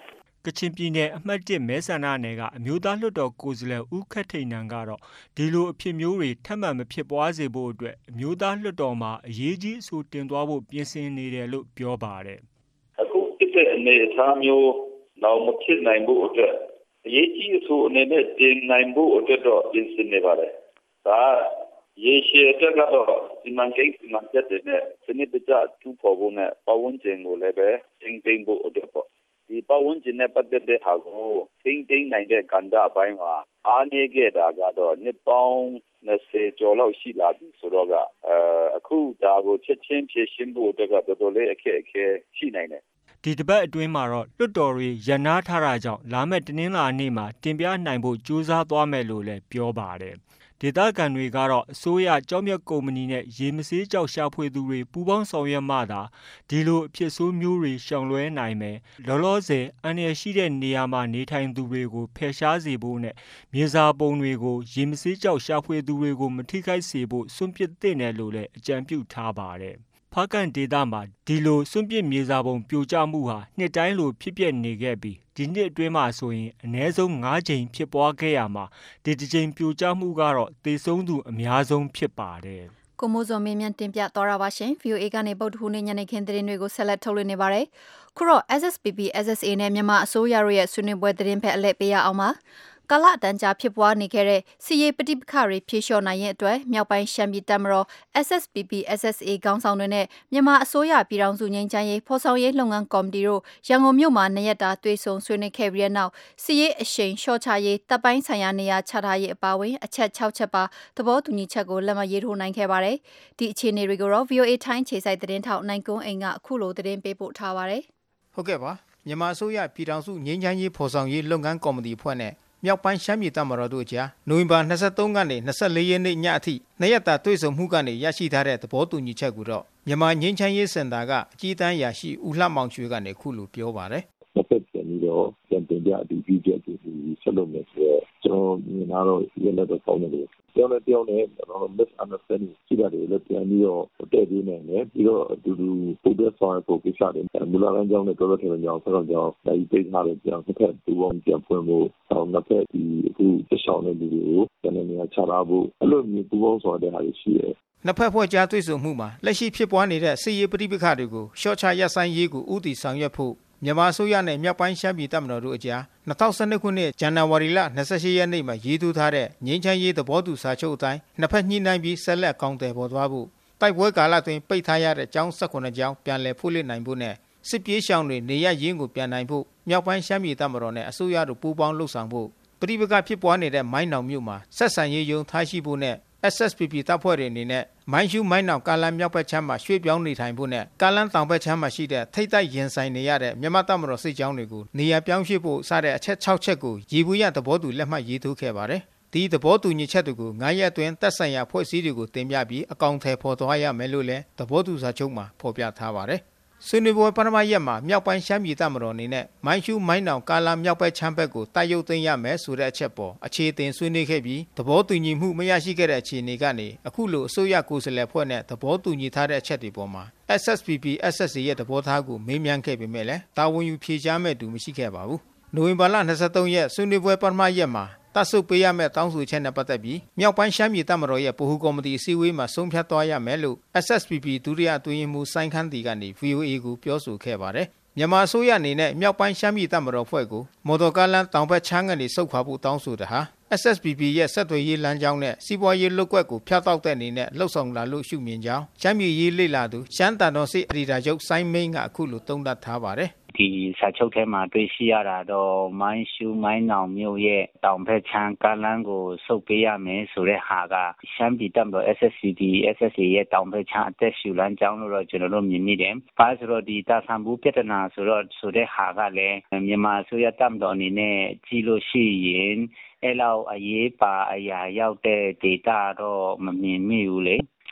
ကချင်ပြည်နယ်အမှတ်တစ်မဲဆန္ဒနယ်ကအမျိုးသားလွှတ်တော်ကိုယ်စားလှယ်ဦးခက်ထိန်နန်ကတော့ဒီလိုအဖြစ်မျိုးတွေထပ်မံမဖြစ်ပွားစေဖို့အတွက်အမျိုးသားလွှတ်တော်မှာအရေးကြီးအဆိုတင်သွားဖို့ပြင်ဆင်နေတယ်လို့ပြောပါတယ်။အခုဖြစ်တဲ့အနေအထားမျိုးတော့မဖြစ်နိုင်ဘူးအတွက်အရေးကြီးအဆိုအနေနဲ့တင်နိုင်ဖို့အတွက်တော့ပြင်ဆင်နေပါတယ်။ဒါရေရှည်အတွက်ကတော့ဒီမန်ကိန်းဒီမန်ချက်တဲ့စနစ်တကျတူဖို့ဖို့နဲ့ပဝန်းကျင်ကိုလည်းပဲတင်တင်ဖို့အတွက်ပေါ့ဒီပဝန်းကျင်နဲ့ပတ်သက်တဲ့ဟာကိုတင်တင်နိုင်တဲ့ကဏ္ဍအပိုင်းမှာအားနည်းခဲ့တာကတော့နှစ်ပေါင်းနှစ်ဆယ်ကျော်လောက်ရှိလာပြီဆိုတော့ကအဲအခုဒါကိုချက်ချင်းဖြည့်ရှင်းဖို့အတွက်ကတော့တော်တော်လေးအခက်အခဲရှိနိုင်တယ်ဒီတပတ်အတွင်းမှာတော့လွှတ်တော်တွေရန်နာထားတာကြောင့်လာမယ့်တနင်္လာနေ့မှာတင်ပြနိုင်ဖို့ကြိုးစားသွားမယ်လို့လည်းပြောပါတယ်ဒေသခံတွေကတော့အစိုးရကြောက်မြတ်ကုမ္ပဏီနဲ့ရေမဆေးကြောက်ရှာဖွေသူတွေပူးပေါင်းဆောင်ရွက်မှသာဒီလိုအဖြစ်ဆိုးမျိုးတွေရှောင်လွှဲနိုင်မယ်လောလောဆယ်အန္တရာယ်ရှိတဲ့နေရာမှာနေထိုင်သူတွေကိုဖယ်ရှားစေဖို့နဲ့မြေစာပုံတွေကိုရေမဆေးကြောက်ရှာဖွေသူတွေကိုမထိခိုက်စေဖို့စွန့်ပစ်သင့်တယ်လို့လည်းအကြံပြုထားပါတယ်ဖားကန်ဒေသမှာဒီလိုစွန့်ပစ်မြေစာပုံပြိုကျမှုဟာနှစ်တိုင်းလိုဖြစ်ပျက်နေခဲ့ပြီးဒီနှစ်အတွင်းမှာဆိုရင်အနည်းဆုံး၅ကြိမ်ဖြစ်ပွားခဲ့ရမှာဒီတစ်ကြိမ်ပြိုကျမှုကတော့သေဆုံးသူအများဆုံးဖြစ်ပါတယ်။ကိုမိုးစောမင်းမြန်တင်ပြသွားတာပါရှင်။ဗီအိုအေကနေပုတ်တဟူးနေ့ညနေခင်းသတင်းတွေကိုဆက်လက်ထုတ်လွှင့်နေပါတယ်။ခုတော့ S S P P S S A နဲ့မြန်မာအစိုးရတို့ရဲ့ဆွေးနွေးပွဲသတင်းဖက်အလဲပေးရအောင်ပါ။ကာလအတန်းကြာဖြစ်ပွားနေခဲ့တဲ့စီရေးပဋိပက္ခတွေဖြေလျှော့နိုင်ရင်အတွက်မြောက်ပိုင်းရှမ်းပြည်တပ်မတော် S S P P S S A ခေါင်းဆောင်တွေနဲ့မြန်မာအစိုးရပြည်ထောင်စုငြိမ်းချမ်းရေးဖော်ဆောင်ရေးလုပ်ငန်းကော်မတီတို့ရန်ကုန်မြို့မှာနှစ်ရက်တာတွေ့ဆုံဆွေးနွေးခဲ့ပြီးတဲ့နောက်စီရေးအရှိန်လျှော့ချရေးတပ်ပိုင်းဆိုင်ရာနေရာချထားရေးအပါအဝင်အချက်၆ချက်ပါသဘောတူညီချက်ကိုလက်မှတ်ရေးထိုးနိုင်ခဲ့ပါတယ်။ဒီအခြေအနေတွေကိုတော့ V O A ထိုင်းခြေစိုက်သတင်းထောက်နိုင်ကွန်းအိမ်ကအခုလိုသတင်းပေးပို့ထားပါတယ်။ဟုတ်ကဲ့ပါမြန်မာအစိုးရပြည်ထောင်စုငြိမ်းချမ်းရေးဖော်ဆောင်ရေးလုပ်ငန်းကော်မတီအဖွဲ့နဲ့မြောက်ပိုင်းရှမ်းပြည်တပ်မတော်တို့ကြားနိုဝင်ဘာ၂၃ကနေ၂၄ရက်နေ့ညအထိနှစ်ရက်တာတွေ့ဆုံမှုကနေရရှိထားတဲ့သဘောတူညီချက်ကိုတော့မြန်မာငြိမ်းချမ်းရေးစင်တာကအကြီးတန်းရာရှိဦးလှမောင်ရွှေကနေခုလိုပြောပါတယ်။တစ်ဖက်ပြန်ပြီးတော့ပြန်တင်ပြအတည်ပြုချက်တွေဆက်လုပ်မယ်ဆိုတော့ကျွန်တော်မြင်လာတော့ရလက်တော့ကောင်းတယ်လို့ပြောနေပြောနေကျွန်တော် misunderstanding ရှိတာတွေလည်းပြန်ပြီးတော့တည့်ပြီးနေတယ်ပြီးတော့အတူတူပုံသက်ဆောင်ဖို့ကိစ္စတွေမူလကကြောင်းနဲ့တော်တော်ထင်ကြောင်းဆက်တော့ကြောင်းဒီပိတ်ထားတဲ့ကြောင်းတစ်ဖက်ပူပေါင်းပြန်ဖွင့်ဖို့အောင်တစ်ဖက်ဒီအခုသက်ဆောင်တဲ့လူတွေကိုပြန်နေရာချထားဖို့အဲ့လိုမျိုးပူပေါင်းဆောင်တဲ့ဟာတွေရှိတယ်နှစ်ဖက်ဖွဲ့ကြားတွေ့ဆုံမှုမှာလက်ရှိဖြစ်ပွားနေတဲ့စစ်ရေးပဋိပက္ခတွေကိုရှော့ချရပ်ဆိုင်းရေးကိုဥတီဆောင်ရွက်ဖို့မြန်မာအစိုးရနဲ့မြောက်ပိုင်းရှမ်းပြည်တပ်မတော်တို့အကြား၂၀၁၂ခုနှစ်ဇန်နဝါရီလ၂၈ရက်နေ့မှာရေးထိုးထားတဲ့ငြိမ်းချမ်းရေးသဘောတူစာချုပ်အတိုင်းနှစ်ဖက်ညှိနှိုင်းပြီးဆက်လက်အကောင်အထည်ဖော်သွားဖို့တိုက်ပွဲကာလအတွင်းပိတ်ထားရတဲ့ကျောင်း၁၈ကျောင်းပြန်လည်ဖွင့်လှစ်နိုင်ဖို့နဲ့စစ်ပြေးရှောင်တွေနေရရင်းကိုပြန်နိုင်ဖို့မြောက်ပိုင်းရှမ်းပြည်တပ်မတော်နဲ့အစိုးရတို့ပူးပေါင်းလှုပ်ဆောင်ဖို့ပဋိပက္ခဖြစ်ပွားနေတဲ့မိုင်းနောင်မြို့မှာဆက်ဆံရေးရုံးထားရှိဖို့နဲ့ S S P P တပ်ဖွဲ့တွေအနေနဲ့မိုင်းရှူးမိုင်းနောင်ကာလန်မြောက်ဘက်ချမ်းမှာရွှေ့ပြောင်းနေထိုင်ဖို့နဲ့ကာလန်တောင်ဘက်ချမ်းမှာရှိတဲ့ထိတ်တိုက်ရင်ဆိုင်နေရတဲ့မြန်မာတပ်မတော်စစ်ကြောင်းတွေကိုနေရာပြောင်းရွှေ့ဖို့စတဲ့အချက်၆ချက်ကိုရေဘူးရသဘောတူလက်မှတ်ရေးထိုးခဲ့ပါတယ်။ဒီသဘောတူညီချက်တွေကို၅ရက်အတွင်းတပ်ဆိုင်ရာဖွဲ့စည်းတွေကိုတင်ပြပြီးအကောင့်ထဲပေါ်သွားရမယ်လို့လည်းသဘောတူစာချုပ်မှာဖော်ပြထားပါတယ်။ဆွေးနွေးပွဲပထမရက်မှာမြောက်ပိုင်းရှမ်းပြည်တပ်မတော်အနေနဲ့မိုင်းရှူးမိုင်းနောင်ကာလာမြောက်ဘက်ချမ်းဘက်ကိုတိုက်ရုပ်သိမ်းရမယ်ဆိုတဲ့အချက်ပေါ်အခြေအတင်ဆွေးနွေးခဲ့ပြီးသဘောတူညီမှုမရရှိခဲ့တဲ့အခြေအနေကနေအခုလိုအစိုးရကိုယ်စားလှယ်ဖွဲ့နဲ့သဘောတူညီထားတဲ့အချက်တွေပေါ်မှာ S S P P S S A ရဲ့သဘောထားကိုမေးမြန်းခဲ့ပေမဲ့လည်းတာဝန်ယူဖြေကြားမဲ့သူမရှိခဲ့ပါဘူး။နိုဝင်ဘာလ၂၃ရက်ဆွေးနွေးပွဲပထမရက်မှာတပ်ဆုပ်ပေးရမယ့်တောင်းဆိုချက်နဲ့ပတ်သက်ပြီးမြောက်ပိုင်းရှမ်းပြည်တပ်မတော်ရဲ့ဗဟိုကော်မတီအစည်းအဝေးမှာဆုံးဖြတ်သွားရမယ်လို့ S S P P ဒုတိယအတွင်းရေးမှူးစိုင်းခန်းတီကနေ V O A ကိုပြောဆိုခဲ့ပါတယ်။မြန်မာအစိုးရအနေနဲ့မြောက်ပိုင်းရှမ်းပြည်တပ်မတော်ဖွဲ့ကိုမော်တော်ကားလမ်းတောင်ဘက်ချမ်းကနေဆုတ်ခွာဖို့တောင်းဆိုတာဟာ S S P P ရဲ့ဆက်သွယ်ရေးလမ်းကြောင်းနဲ့စီးပွားရေးလုပ်ကွက်ကိုဖျက်တောက်တဲ့အနေနဲ့လှုပ်ဆောင်လာလို့ရှုမြင်ကြောင်းရှမ်းပြည်ရေးလေ့လာသူရှမ်းတန်တော်စစ်အဒီတာချုပ်စိုင်းမိန်ကအခုလိုသုံးသပ်ထားပါတယ်။ဒီစာချုပ်ထဲမှာတွေ့ရှိရတာတော့မိုင်းရှူးမိုင်းနောင်မြို့ရဲ့တောင်ဘက်ချမ်းကားလမ်းကိုဆုတ်ပေးရမယ်ဆိုတဲ့ဟာကရှမ်းပြည်တပ်မတော် S S C D S S A ရဲ့တောင်ဘက်ချမ်းအသက်ရှူလမ်းကြောင်းလို့တော့ကျွန်တော်တို့မြင်မိတယ်။ဘာလို့ဆိုတော့ဒီတာဆန်ဘူးပြဿနာဆိုတော့ဆိုတဲ့ဟာကလည်းမြန်မာအစိုးရတပ်မတော်အနေနဲ့ကြီးလို့ရှိရင်အဲ့လောက်အရေးပါအရာရောက်တဲ့ဒေတာတော့မမြင်မိဘူးလေ။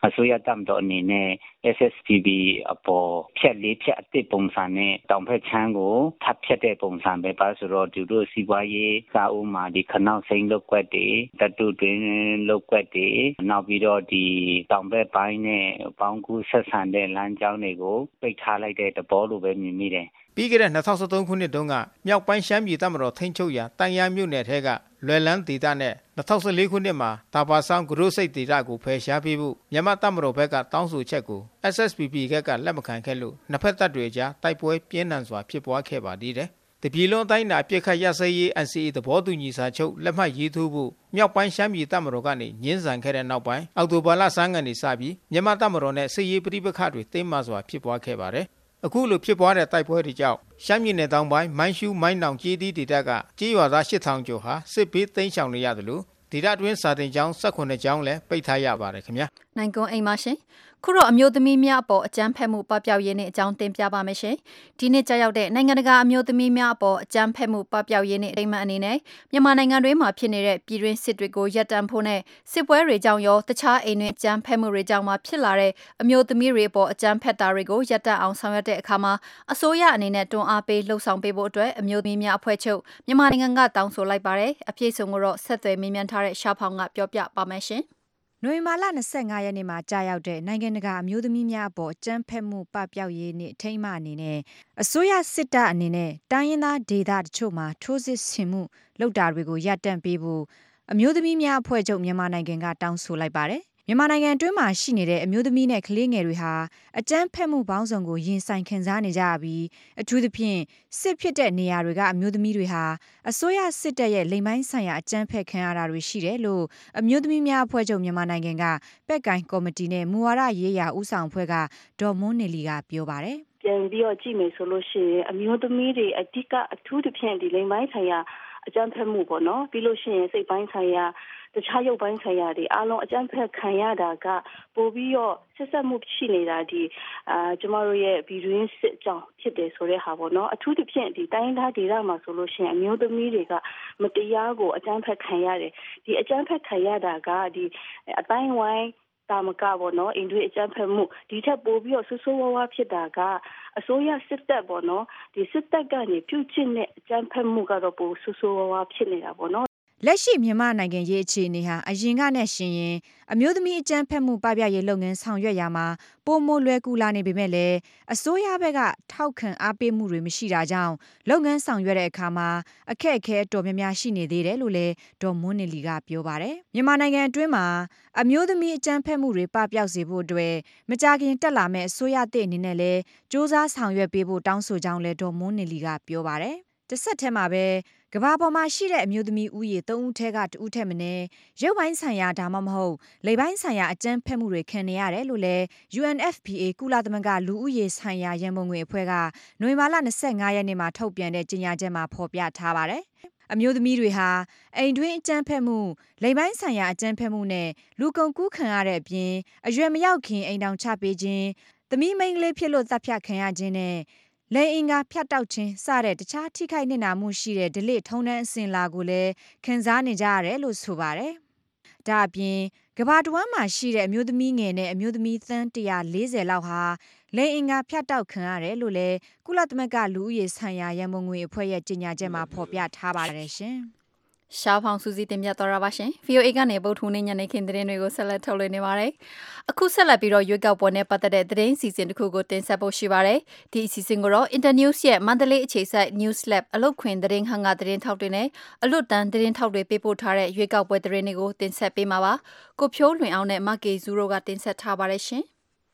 အစိုးရတပ်မတော်အနေနဲ့ S S P B အပေါ်ဖြတ်လေးဖြတ်အစ်ပုံစံနဲ့တောင်ဘက်ချမ်းကိုထပ်ဖြတ်တဲ့ပုံစံပဲပါဆိုတော့သူတို့စီးပွားရေးစာအုပ်မှာဒီခနောက်စိမ့်လောက်ွက်တွေတတူတွင်လောက်ွက်တွေနောက်ပြီးတော့ဒီတောင်ဘက်ပိုင်းနဲ့ပေါင်းကူးဆက်ဆံတဲ့လမ်းကြောင်းတွေကိုပိတ်ထားလိုက်တဲ့သဘောလိုပဲမြင်မိတယ်ပြီးခဲ့တဲ့၂၀၁၃ခုနှစ်တုန်းကမြောက်ပိုင်းရှမ်းပြည်တပ်မတော်ထိန်းချုပ်ရာတန်ရမြို့နယ်ထဲကလွယ်လန်းဒေသနဲ့၂၀၁၄ခုနှစ်မှာတာပါဆောင်ဂရုစိတ်ဒေသကိုဖယ်ရှားပေးဖို့မြန်မာတပ်မတော်ဘက်ကတောင်းဆိုချက်ကို S S P B ကလက်မခံခဲ့လို့နှစ်ဖက်တပ်တွေကြားတိုက်ပွဲပြင်းထန်စွာဖြစ်ပွားခဲ့ပါသေးတယ်။တပြည်လုံးအတိုင်းအတာပြစ်ခတ်ရစရေး N C A သဘောတူညီစာချုပ်လက်မှတ်ရေးထိုးဖို့မြောက်ပိုင်းရှမ်းပြည်တပ်မတော်ကနေညှင်းဆန်ခဲ့တဲ့နောက်ပိုင်းအောက်တိုဘာလဆန်းကနေစပြီးမြန်မာတပ်မတော်နဲ့စစ်ရေးပဋိပက္ခတွေတင်းမာစွာဖြစ်ပွားခဲ့ပါတယ်။အခုလိုဖြစ်ပွားတဲ့တိုက်ပွဲတွေကြောင့်ရှမ်းပြည်နယ်တောင်ပိုင်းမိုင်းရှူးမိုင်းနောင်ကြီးတီးဒေသကကြေးရွာသားရှစ်ထောင်ကျော်ဟာစစ်ဘေးတိမ်းရှောင်နေရတယ်လို့ဒေသတွင်းစာတင်ကျောင်း၁၈ကျောင်းလည်းပိတ်ထားရပါတယ်ခင်ဗျာနိုင်ကွန်အိမ်ပါရှင်ခုတော့အမျိုးသမီးများအပေါ်အကြမ်းဖက်မှုပပျောက်ရေးနဲ့အကြောင်းတင်ပြပါမယ်ရှင်ဒီနေ့ကြောက်ရောက်တဲ့နိုင်ငံတကာအမျိုးသမီးများအပေါ်အကြမ်းဖက်မှုပပျောက်ရေးနဲ့အိမ်မအနေနဲ့မြန်မာနိုင်ငံတွင်းမှာဖြစ်နေတဲ့ပြည်တွင်းစစ်တွေကိုရပ်တန့်ဖို့နဲ့စစ်ပွဲတွေကြောင့်ရောတခြားအိမ်တွင်းအကြမ်းဖက်မှုတွေကြောင့်မှဖြစ်လာတဲ့အမျိုးသမီးတွေအပေါ်အကြမ်းဖက်တာတွေကိုရပ်တန့်အောင်ဆောင်ရွက်တဲ့အခါမှာအစိုးရအနေနဲ့တွန်းအားပေးလှုံ့ဆော်ပေးဖို့အတွက်အမျိုးသမီးများအဖွဲ့ချုပ်မြန်မာနိုင်ငံကတောင်းဆိုလိုက်ပါတယ်အပြည့်အစုံကိုတော့ဆက်သွယ်မေးမြန်းထားတဲ့ရှာဖောင်ကပြောပြပါမယ်ရှင်နိုဝင်ဘာလ၂၅ရက်နေ့မှာကြာရောက်တဲ့နိုင်ငံတကာအမျိုးသမီးများအပေါ်အကြမ်းဖက်မှုပပျောက်ရေးနေ့အထိမ်းအမှတ်အနေနဲ့အစိုးရစစ်တပ်အနေနဲ့တိုင်းရင်းသားဒေသတချို့မှာထိုးစစ်ဆင်မှုလုပ်တာတွေကိုရပ်တန့်ပေးဖို့အမျိုးသမီးများအဖွဲ့ချုပ်မြန်မာနိုင်ငံကတောင်းဆိုလိုက်ပါတယ်။မြန်မာနိုင်ငံအတွင်းမှာရှိနေတဲ့အမျိုးသမီးနဲ့ကလေးငယ်တွေဟာအကြမ်းဖက်မှုပေါင်းစုံကိုရင်ဆိုင်ခံစားနေကြရပြီးအထူးသဖြင့်စစ်ဖြစ်တဲ့နေရာတွေကအမျိုးသမီးတွေဟာအစိုးရစစ်တပ်ရဲ့လိမ်ပိုင်းဆိုင်ရာအကြမ်းဖက်ခံရတာတွေရှိတယ်လို့အမျိုးသမီးများအဖွဲ့ချုပ်မြန်မာနိုင်ငံကပက်ကိုင်ကော်မတီနဲ့မူဝါဒရေးရာဦးဆောင်အဖွဲ့ကဒေါ်မွန်းနေလီကပြောပါတယ်။ပြန်ပြီးတော့ကြည့်မယ်ဆိုလို့ရှိရင်အမျိုးသမီးတွေအဓိကအထူးသဖြင့်ဒီလိမ်ပိုင်းဆိုင်ရာအကြမ်းဖက်မှုပေါ့နော်ပြီးလို့ရှိရင်စိတ်ပိုင်းဆိုင်ရာတခြားရုပ်ပိုင်းဆိုင်ရာတွေအားလုံးအကြမ်းဖက်ခံရတာကပိုပြီးတော့ဆက်ဆက်မှုရှိနေတာဒီအာကျမတို့ရဲ့ဗီဒီယိုစစ်ကြောင်းဖြစ်တယ်ဆိုတဲ့ဟာပေါ့နော်အထူးသဖြင့်ဒီတိုင်းသားဒေသမှာဆိုလို့ရှိရင်အမျိုးသမီးတွေကမတရားကိုအကြမ်းဖက်ခံရတယ်ဒီအကြမ်းဖက်ခံရတာကဒီအတိုင်းဝိုင်းတာမကပေါ့နော်အင်ဒွေအကြမ်းဖက်မှုဒီထက်ပိုပြီးတော့ဆူဆူဝါးဝါဖြစ်တာကအစိုးရစစ်တပ်ပေါ့နော်ဒီစစ်တပ်ကနေပြုကျင့်တဲ့အကြမ်းဖက်မှုကတော့ပိုဆူဆူဝါးဝါဖြစ်နေတာပေါ့နော်လက်ရှိမြန်မာနိုင်ငံရေးအခြေအနေဟာအရင်ကနဲ့ရှင်ရင်အမျိုးသမီးအကြမ်းဖက်မှုပပျောက်ရေးလုပ်ငန်းဆောင်ရွက်ရာမှာပိုမိုလွယ်ကူလာနေပေမဲ့လည်းအစိုးရဘက်ကထောက်ခံအားပေးမှုတွေမရှိတာကြောင့်လုပ်ငန်းဆောင်ရွက်တဲ့အခါမှာအခက်အခဲအတော်များများရှိနေသေးတယ်လို့လည်းဒေါ်မွန်းနေလီကပြောပါတယ်မြန်မာနိုင်ငံအတွင်းမှာအမျိုးသမီးအကြမ်းဖက်မှုတွေပပျောက်စေဖို့အတွက်မကြာခင်တက်လာမဲ့အစိုးရသစ်အနေနဲ့လည်းစ조사ဆောင်ရွက်ပေးဖို့တောင်းဆိုကြောင်းလည်းဒေါ်မွန်းနေလီကပြောပါတယ်တစ်ဆက်တည်းမှာပဲကမ္ဘာပေါ်မှာရှိတဲ့အမျိုးသမီးဦးရေသုံးဦးထဲကတဦးထက်မနည်းရုပ်ပိုင်းဆိုင်ရာဒါမှမဟုတ်လိင်ပိုင်းဆိုင်ရာအကြမ်းဖက်မှုတွေခံနေရတယ်လို့လည်း U N F P A ကုလသမဂ္ဂလူဦးရေဆိုင်ရာရန်ပုံငွေအဖွဲ့ကနိုဝင်ဘာလ၂၅ရက်နေ့မှာထုတ်ပြန်တဲ့ကြေညာချက်မှာဖော်ပြထားပါတယ်။အမျိုးသမီးတွေဟာအိမ်တွင်းအကြမ်းဖက်မှုလိင်ပိုင်းဆိုင်ရာအကြမ်းဖက်မှုနဲ့လူကုန်ကူးခံရတဲ့အပြင်အရွယ်မရောက်ခင်အိမ်တောင်ချပေးခြင်းသမီးမိန်းကလေးဖြစ်လို့တပ်ဖြတ်ခံရခြင်းနဲ့လဲအင်္ဂါဖြတ်တောက်ခြင်းစတဲ့တခြားထိခိုက်နစ်နာမှုရှိတဲ့ဒလိထုံးတန်းအစဉ်လာကိုလည်းခံစားနေကြရတယ်လို့ဆိုပါတယ်။ဒါအပြင်ကမ္ဘာတဝန်းမှာရှိတဲ့အမျိုးသမီးငယ်နဲ့အမျိုးသမီးသန်း၁၄၀လောက်ဟာလဲအင်္ဂါဖြတ်တောက်ခံရတယ်လို့လည်းကုလသမဂ္ဂလူဦးရေဆိုင်ရာရန်ပုံငွေအဖွဲ့ရဲ့ကြေညာချက်မှာဖော်ပြထားပါတယ်ရှင်။ရှားဖောင်စူးစီးတင်ပြတော်ရပါရှင် V O A ကနေပုတ်ထူးနေညနေခင်းသတင်းတွေကိုဆက်လက်ထုတ်လွှင့်နေပါတယ်အခုဆက်လက်ပြီးတော့ရွေးကောက်ပွဲနဲ့ပတ်သက်တဲ့သတင်းစီစဉ်တစ်ခုကိုတင်ဆက်ဖို့ရှိပါတယ်ဒီအစီအစဉ်ကိုတော့ Internews ရဲ့မန္တလေးအခြေစိုက် News Lab အလုတ်ခွင်သတင်းဟန်ကသတင်းထောက်တွေနဲ့အလွတ်တန်းသတင်းထောက်တွေပေးပို့ထားတဲ့ရွေးကောက်ပွဲသတင်းတွေကိုတင်ဆက်ပေးမှာပါကိုဖြိုးလွင်အောင်နဲ့မကေဇူရိုကတင်ဆက်ထားပါတယ်ရှင်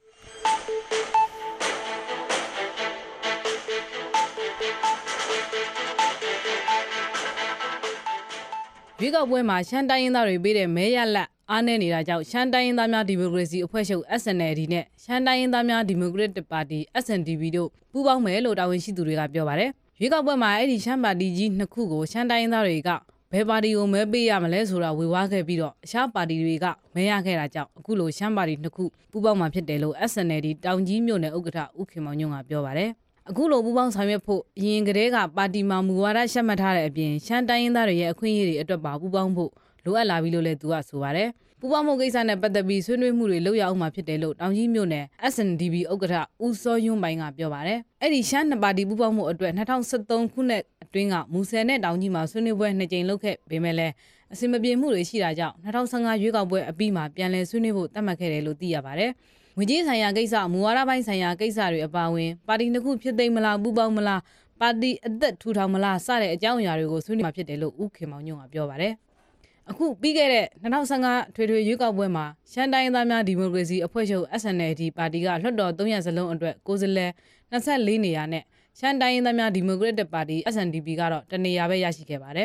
ရွေးကောက်ပွဲမှာရှမ်းတိုင်းရင်းသားတွေပေးတဲ့မဲရလက်အားနည်းနေတာကြောင့်ရှမ်းတိုင်းရင်းသားများဒီမိုကရေစီအဖွဲ့ချုပ် S N L D နဲ့ရှမ်းတိုင်းရင်းသားများဒီမိုကရက်တစ်ပါတီ S N D P တို့ပူးပေါင်းမယ်လို့တာဝန်ရှိသူတွေကပြောပါတယ်။ရွေးကောက်ပွဲမှာအဲ့ဒီရှမ်းပါတီကြီးနှစ်ခုကိုရှမ်းတိုင်းရင်းသားတွေကဘယ်ပါတီကိုမဲပေးရမလဲဆိုတာဝေဝါးခဲ့ပြီးတော့အခြားပါတီတွေကမဲရခဲ့တာကြောင့်အခုလိုရှမ်းပါတီနှစ်ခုပူးပေါင်းမှာဖြစ်တယ်လို့ S N L D တောင်ကြီးမြို့နယ်ဥက္ကဋ္ဌဦးခင်မောင်ညွန့်ကပြောပါတယ်။အခုလိုပူးပေါင်းဆောင်ရွက်ဖို့အရင်ကတည်းကပါတီမှာမူဝါဒရှက်မှတ်ထားတဲ့အပြင်ရှမ်းတိုင်းရင်းသားတွေရဲ့အခွင့်အရေးတွေအတွက်ပါပူးပေါင်းဖို့လိုအပ်လာပြီလို့လည်းသူကဆိုပါတယ်။ပူပေါင်းမှုကိစ္စနဲ့ပတ်သက်ပြီးဆွေးနွေးမှုတွေလုပ်ရအောင်မှာဖြစ်တယ်လို့တောင်ကြီးမြို့နယ် အက်စ် အန် ဒီ ဘီ ဥက္ကဋ္ဌဦးစောယွန်းပိုင်ကပြောပါတယ်အဲ့ဒီရှမ်းနှစ်ပါတီပူပေါင်းမှုအတွက်၂၀၁၃ခုနှစ်အတွင်းကမူဆယ်နဲ့တောင်ကြီးမှာဆွေးနွေးပွဲနှစ်ကြိမ်လုပ်ခဲ့ပေမဲ့လည်းအစင်မပြေမှုတွေရှိတာကြောင့်၂၀၁၅ရွေးကောက်ပွဲအပြီးမှာပြန်လည်ဆွေးနွေးဖို့သတ်မှတ်ခဲ့တယ်လို့သိရပါတယ်ငွေကြေးဆိုင်ရာကိစ္စမူဝါဒပိုင်းဆိုင်ရာကိစ္စတွေအပါအဝင်ပါတီတစ်ခုဖြစ်သိမ်းမလားပူပေါင်းမလားပါတီအသက်ထူထောင်မလားစတဲ့အကြောင်းအရာတွေကိုဆွေးနွေးမှာဖြစ်တယ်လို့ဦးခင်မောင်ညွန့်ကပြောပါတယ်အခုပြီးခဲ့တဲ့၂၀၁၅ထွေထွေရွေးကောက်ပွဲမှာရှမ်းတိုင်းသားများဒီမိုကရေစီအဖွဲ့ချုပ် အက်စ် အန် အယ်လ် ဒီ ပါတီကလွှတ်တော်သုံးရပ်စလုံးအတွက်ကိုယ်စားလှယ်၂၄နေရာနဲ့ရှမ်းတိုင်းသားများဒီမိုကရက်တစ်ပါတီ အက်စ် အန် ဒီ ပီ ကတော့တနေရာပဲရရှိခဲ့ပါတယ်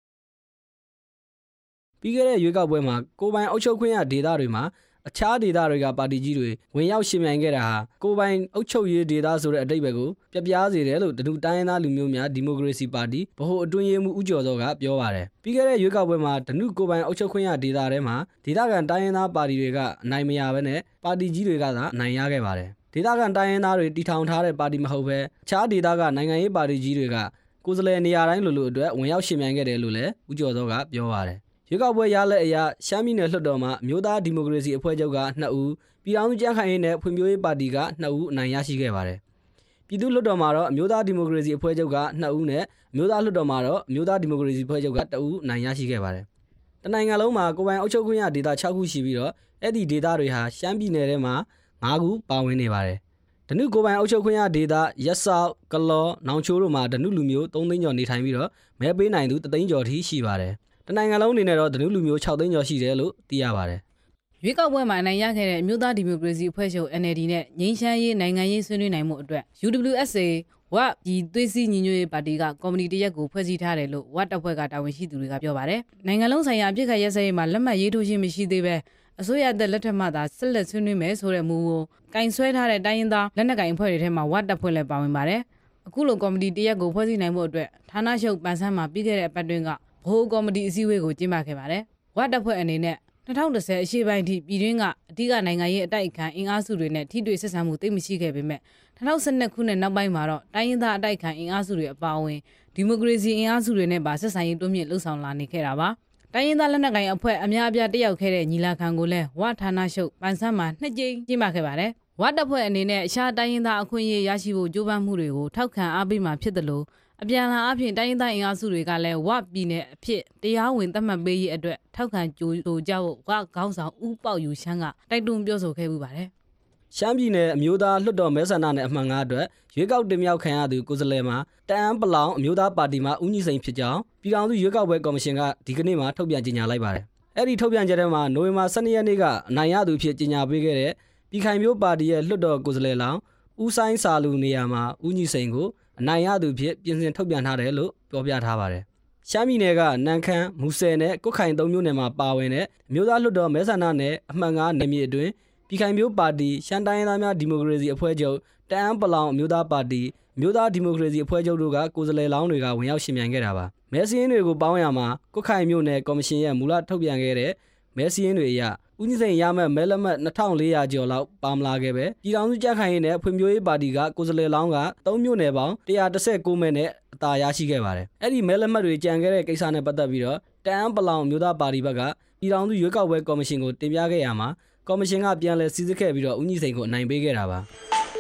ပြီးခဲ့တဲ့ရွေးကောက်ပွဲမှာကိုပိုင်အုပ်ချုပ်ခွင့်ရဒေသတွေမှာအခြားဒေသတွေကပါတီကြီးတွေဝင်ရောက်ရှင်ပြိုင်ခဲ့တာဟာကိုပိုင်အုပ်ချုပ်ရေးဒေသဆိုတဲ့အဓိပ္ပာယ်ကိုပြပြစေတယ်လို့တနူတိုင်းရင်းသားလူမျိုးများဒီမိုကရေစီပါတီဗဟိုအတွင်းရေးမှူးဦးကျော်စောကပြောပါတယ်ပြီးခဲ့တဲ့ရွေးကောက်ပွဲမှာတနူကိုပိုင်အုပ်ချုပ်ခွင့်ရဒေသထဲမှာဒေသခံတိုင်းရင်းသားပါတီတွေကအနိုင်မရဘဲနဲ့ပါတီကြီးတွေကသာအနိုင်ရခဲ့ပါတယ်ဒေသခံတိုင်းရင်းသားတွေတီထောင်ထားတဲ့ပါတီမဟုတ်ဘဲအခြားဒေသကနိုင်ငံရေးပါတီကြီးတွေကကိုယ်စားလှယ်နေရာတိုင်းလိုလိုအတွက်ဝင်ရောက်ရှင်ပြိုင်ခဲ့တယ်လို့လည်းဦးကျော်စောကပြောပါတယ်ရွေးကောက်ပွဲရလဒ်အရရှမ်းပြည်နယ်လွှတ်တော်မှာအမျိုးသားဒီမိုကရေစီအဖွဲ့ချုပ်ကနှစ်ဦးပြည်ထောင်စုကြံ့ခိုင်ရေးနဲ့ဖွံ့ဖြိုးရေးပါတီကနှစ်ဦးအနိုင်ရရှိခဲ့ပါတယ်ပြည်သူ့လွှတ်တော်မှာတော့အမျိုးသားဒီမိုကရေစီအဖွဲ့ချုပ်ကနှစ်ဦးနဲ့အမျိုးသားလွှတ်တော်မှာတော့အမျိုးသားဒီမိုကရေစီအဖွဲ့ချုပ်ကတစ်ဦးအနိုင်ရရှိခဲ့ပါတယ်တနိုင်ငံလုံးမှာကိုယ်ပိုင်အုပ်ချုပ်ခွင့်ရဒေသ၆ခုရှိပြီးတော့အဲ့ဒီဒေသတွေဟာရှမ်းပြည်နယ်ထဲမှာ၅ခုပါဝင်နေပါတယ်ဒနုကိုယ်ပိုင်အုပ်ချုပ်ခွင့်ရဒေသရက်ဆောက်ကလောနောင်ချိုးတို့မှာဒနုလူမျိုး၃သိန်းကျော်နေထိုင်ပြီးတော့မဲပေးနိုင်သူတသိန်းကျော်ထိရှိပါတယ်တနိုင်ငံလုံးအနေနဲ့တော့ဒနုလူမျိုး၆သိန်းကျော်ရှိတယ်လို့သိရပါတယ်ရွေးကောက်ပွဲမှာအနိုင်ရခဲ့တဲ့အမျိုးသားဒီမိုကရေစီအဖွဲ့ချုပ် အန် အယ်လ် ဒီ နဲ့ငြိမ်းချမ်းရေးနိုင်ငံရေးဆွေးနွေးနိုင်မှုအတွက် ယူ ဒဘလျူ အက်စ် အေ ဝပြည်သွေးစည်းညီညွတ်ရေးပါတီကကော်မတီတရက်ကိုဖွဲ့စည်းထားတယ်လို့ဝတပ်ဖွဲ့ကတာဝန်ရှိသူတွေကပြောပါတယ်နိုင်ငံလုံးဆိုင်ရာအပြစ်ခတ်ရဲစဲရေးမှာလက်မှတ်ရေးထိုးခြင်းမရှိသေးပဲအစိုးရသက်လက်ထက်မှသာဆက်လက်ဆွေးနွေးမယ်ဆိုတဲ့မူကိုကင်ဆွဲထားတဲ့တိုင်းရင်းသားလက်နက်ကင်အဖွဲ့တွေထဲမှာဝတပ်ဖွဲ့လည်းပါဝင်ပါတယ်အခုလိုကော်မတီတရက်ကိုဖွဲ့စည်းနိုင်မှုအတွက်ဌာနချုပ်ပန်ဆန်းမှာပြီးခဲ့တဲ့အပတ်တွင်းကဗဟိုကော်မတီအစည်းအဝေးကိုကျင်းပခဲ့ပါတယ်ဝတပ်ဖွဲ့အနေနဲ့၂၀၁၀အရှေ့ပိုင်းထိပြည်တွင်းကအဓိကနိုင်ငံရေးအတိုက်အခံအင်အားစုတွေနဲ့ထိတွေ့ဆက်ဆံမှုသိပ်မရှိခဲ့ပေမဲ့၂၀၁၂ခုနှစ်နောက်ပိုင်းမှာတော့တိုင်းရင်းသားအတိုက်အခံအင်အားစုတွေအပါအဝင်ဒီမိုကရေစီအင်အားစုတွေနဲ့ပါဆက်ဆံရေးတိုးမြင့်လှုပ်ဆောင်လာနေခဲ့တာပါတိုင်းရင်းသားလက်နက်ကိုင်အဖွဲ့အများအပြားတက်ရောက်ခဲ့တဲ့ညီလာခံကိုလည်းဝဌာနချုပ်ပန်ဆန်းမှာနှစ်ကြိမ်ကျင်းပခဲ့ပါတယ်ဝတပ်ဖွဲ့အနေနဲ့အခြားတိုင်းရင်းသားအခွင့်အရေးရရှိဖို့ကြိုးပမ်းမှုတွေကိုထောက်ခံအားပေးမှာဖြစ်တယ်လို့အပြန်အလှန်အဖြစ်တိုင်းရင်းသားအင်အားစုတွေကလည်းဝပြည်နယ်အဖြစ်တရားဝင်သတ်မှတ်ပေးရေးအတွက်ထောက်ခံကြိုးဆိုကြဖို့ဝခေါင်းဆောင်ဦးပေါက်ယူရှမ်းကတိုက်တွန်းပြောဆိုခဲ့မှုပါတယ်ရှမ်းပြည်နယ်အမျိုးသားလွှတ်တော်မဲဆန္ဒနယ်အမှတ်၅အတွက်ရွေးကောက်တင်မြှောက်ခံရသူကိုယ်စားလှယ်မှာတအန်းပလောင်အမျိုးသားပါတီမှဦးညီစိန်ဖြစ်ကြောင်းပြည်ထောင်စုရွေးကောက်ပွဲကော်မရှင်ကဒီကနေ့မှထုတ်ပြန်ကြေညာလိုက်ပါတယ်။အဲ့ဒီထုတ်ပြန်ချက်ထဲမှာနိုဝင်ဘာ၁၂ရက်နေ့ကအနိုင်ရသူဖြစ်ကြေညာပေးခဲ့တဲ့ပြည်ခိုင်မျိုးပါတီရဲ့လွှတ်တော်ကိုယ်စားလှယ်လောင်းဦးဆိုင်စာလူနေရာမှာဦးညီစိန်ကိုအနိုင်ရသူဖြစ်ပြင်ဆင်ထုတ်ပြန်ထားတယ်လို့ပြောပြထားပါတယ်။ရှမ်းပြည်နယ်ကနန်းခမ်းမူဆယ်နဲ့ကုတ်ခိုင်သုံးမြို့နယ်မှာပါဝင်တဲ့အမျိုးသားလွှတ်တော်မဲဆန္ဒနယ်အမှတ်၅နယ်မြေအတွင်းပြည်ခိုင်မျိုးပါတီရှမ်းတိုင်းရင်းသားများဒီမိုကရေစီအဖွဲ့ချုပ်တအန်းပလောင်အမျိုးသားပါတီအမျိုးသားဒီမိုကရေစီအဖွဲ့ချုပ်တို့ကကိုယ်စားလှယ်လောင်းတွေကဝင်ရောက်ရှင်ပြိုင်ခဲ့တာပါမဲစင်းတွေကိုပေါင်းရမှာကုတ်ခိုင်မြို့နယ်ကော်မရှင်ရဲ့မူလထုတ်ပြန်ခဲ့တဲ့မဲစင်းတွေအရဦးညီစိန်ရမဲ့မဲလက်မှတ်၂၄၀၀ကျော်လောက်ပါမလာခဲ့ပဲပြည်ထောင်စုကြံ့ခိုင်ရေးနဲ့ဖွံ့ဖြိုးရေးပါတီကကိုယ်စားလှယ်လောင်းက၃မြို့နယ်ပေါင်း၁၁၉မဲနဲ့အသာရရှိခဲ့ပါတယ်အဲ့ဒီမဲလက်မှတ်တွေကြံခဲ့တဲ့ကိစ္စနဲ့ပတ်သက်ပြီးတော့တအန်းပလောင်အမျိုးသားပါတီဘက်ကပြည်ထောင်စုရွေးကောက်ပွဲကော်မရှင်ကိုတင်ပြခဲ့ရမှာကော်မရှင်ကပြန်လည်စီစစ်ခဲ့ပြီးတော့ဦးညီစိန်ကိုအနိုင်ပေးခဲ့တာပါ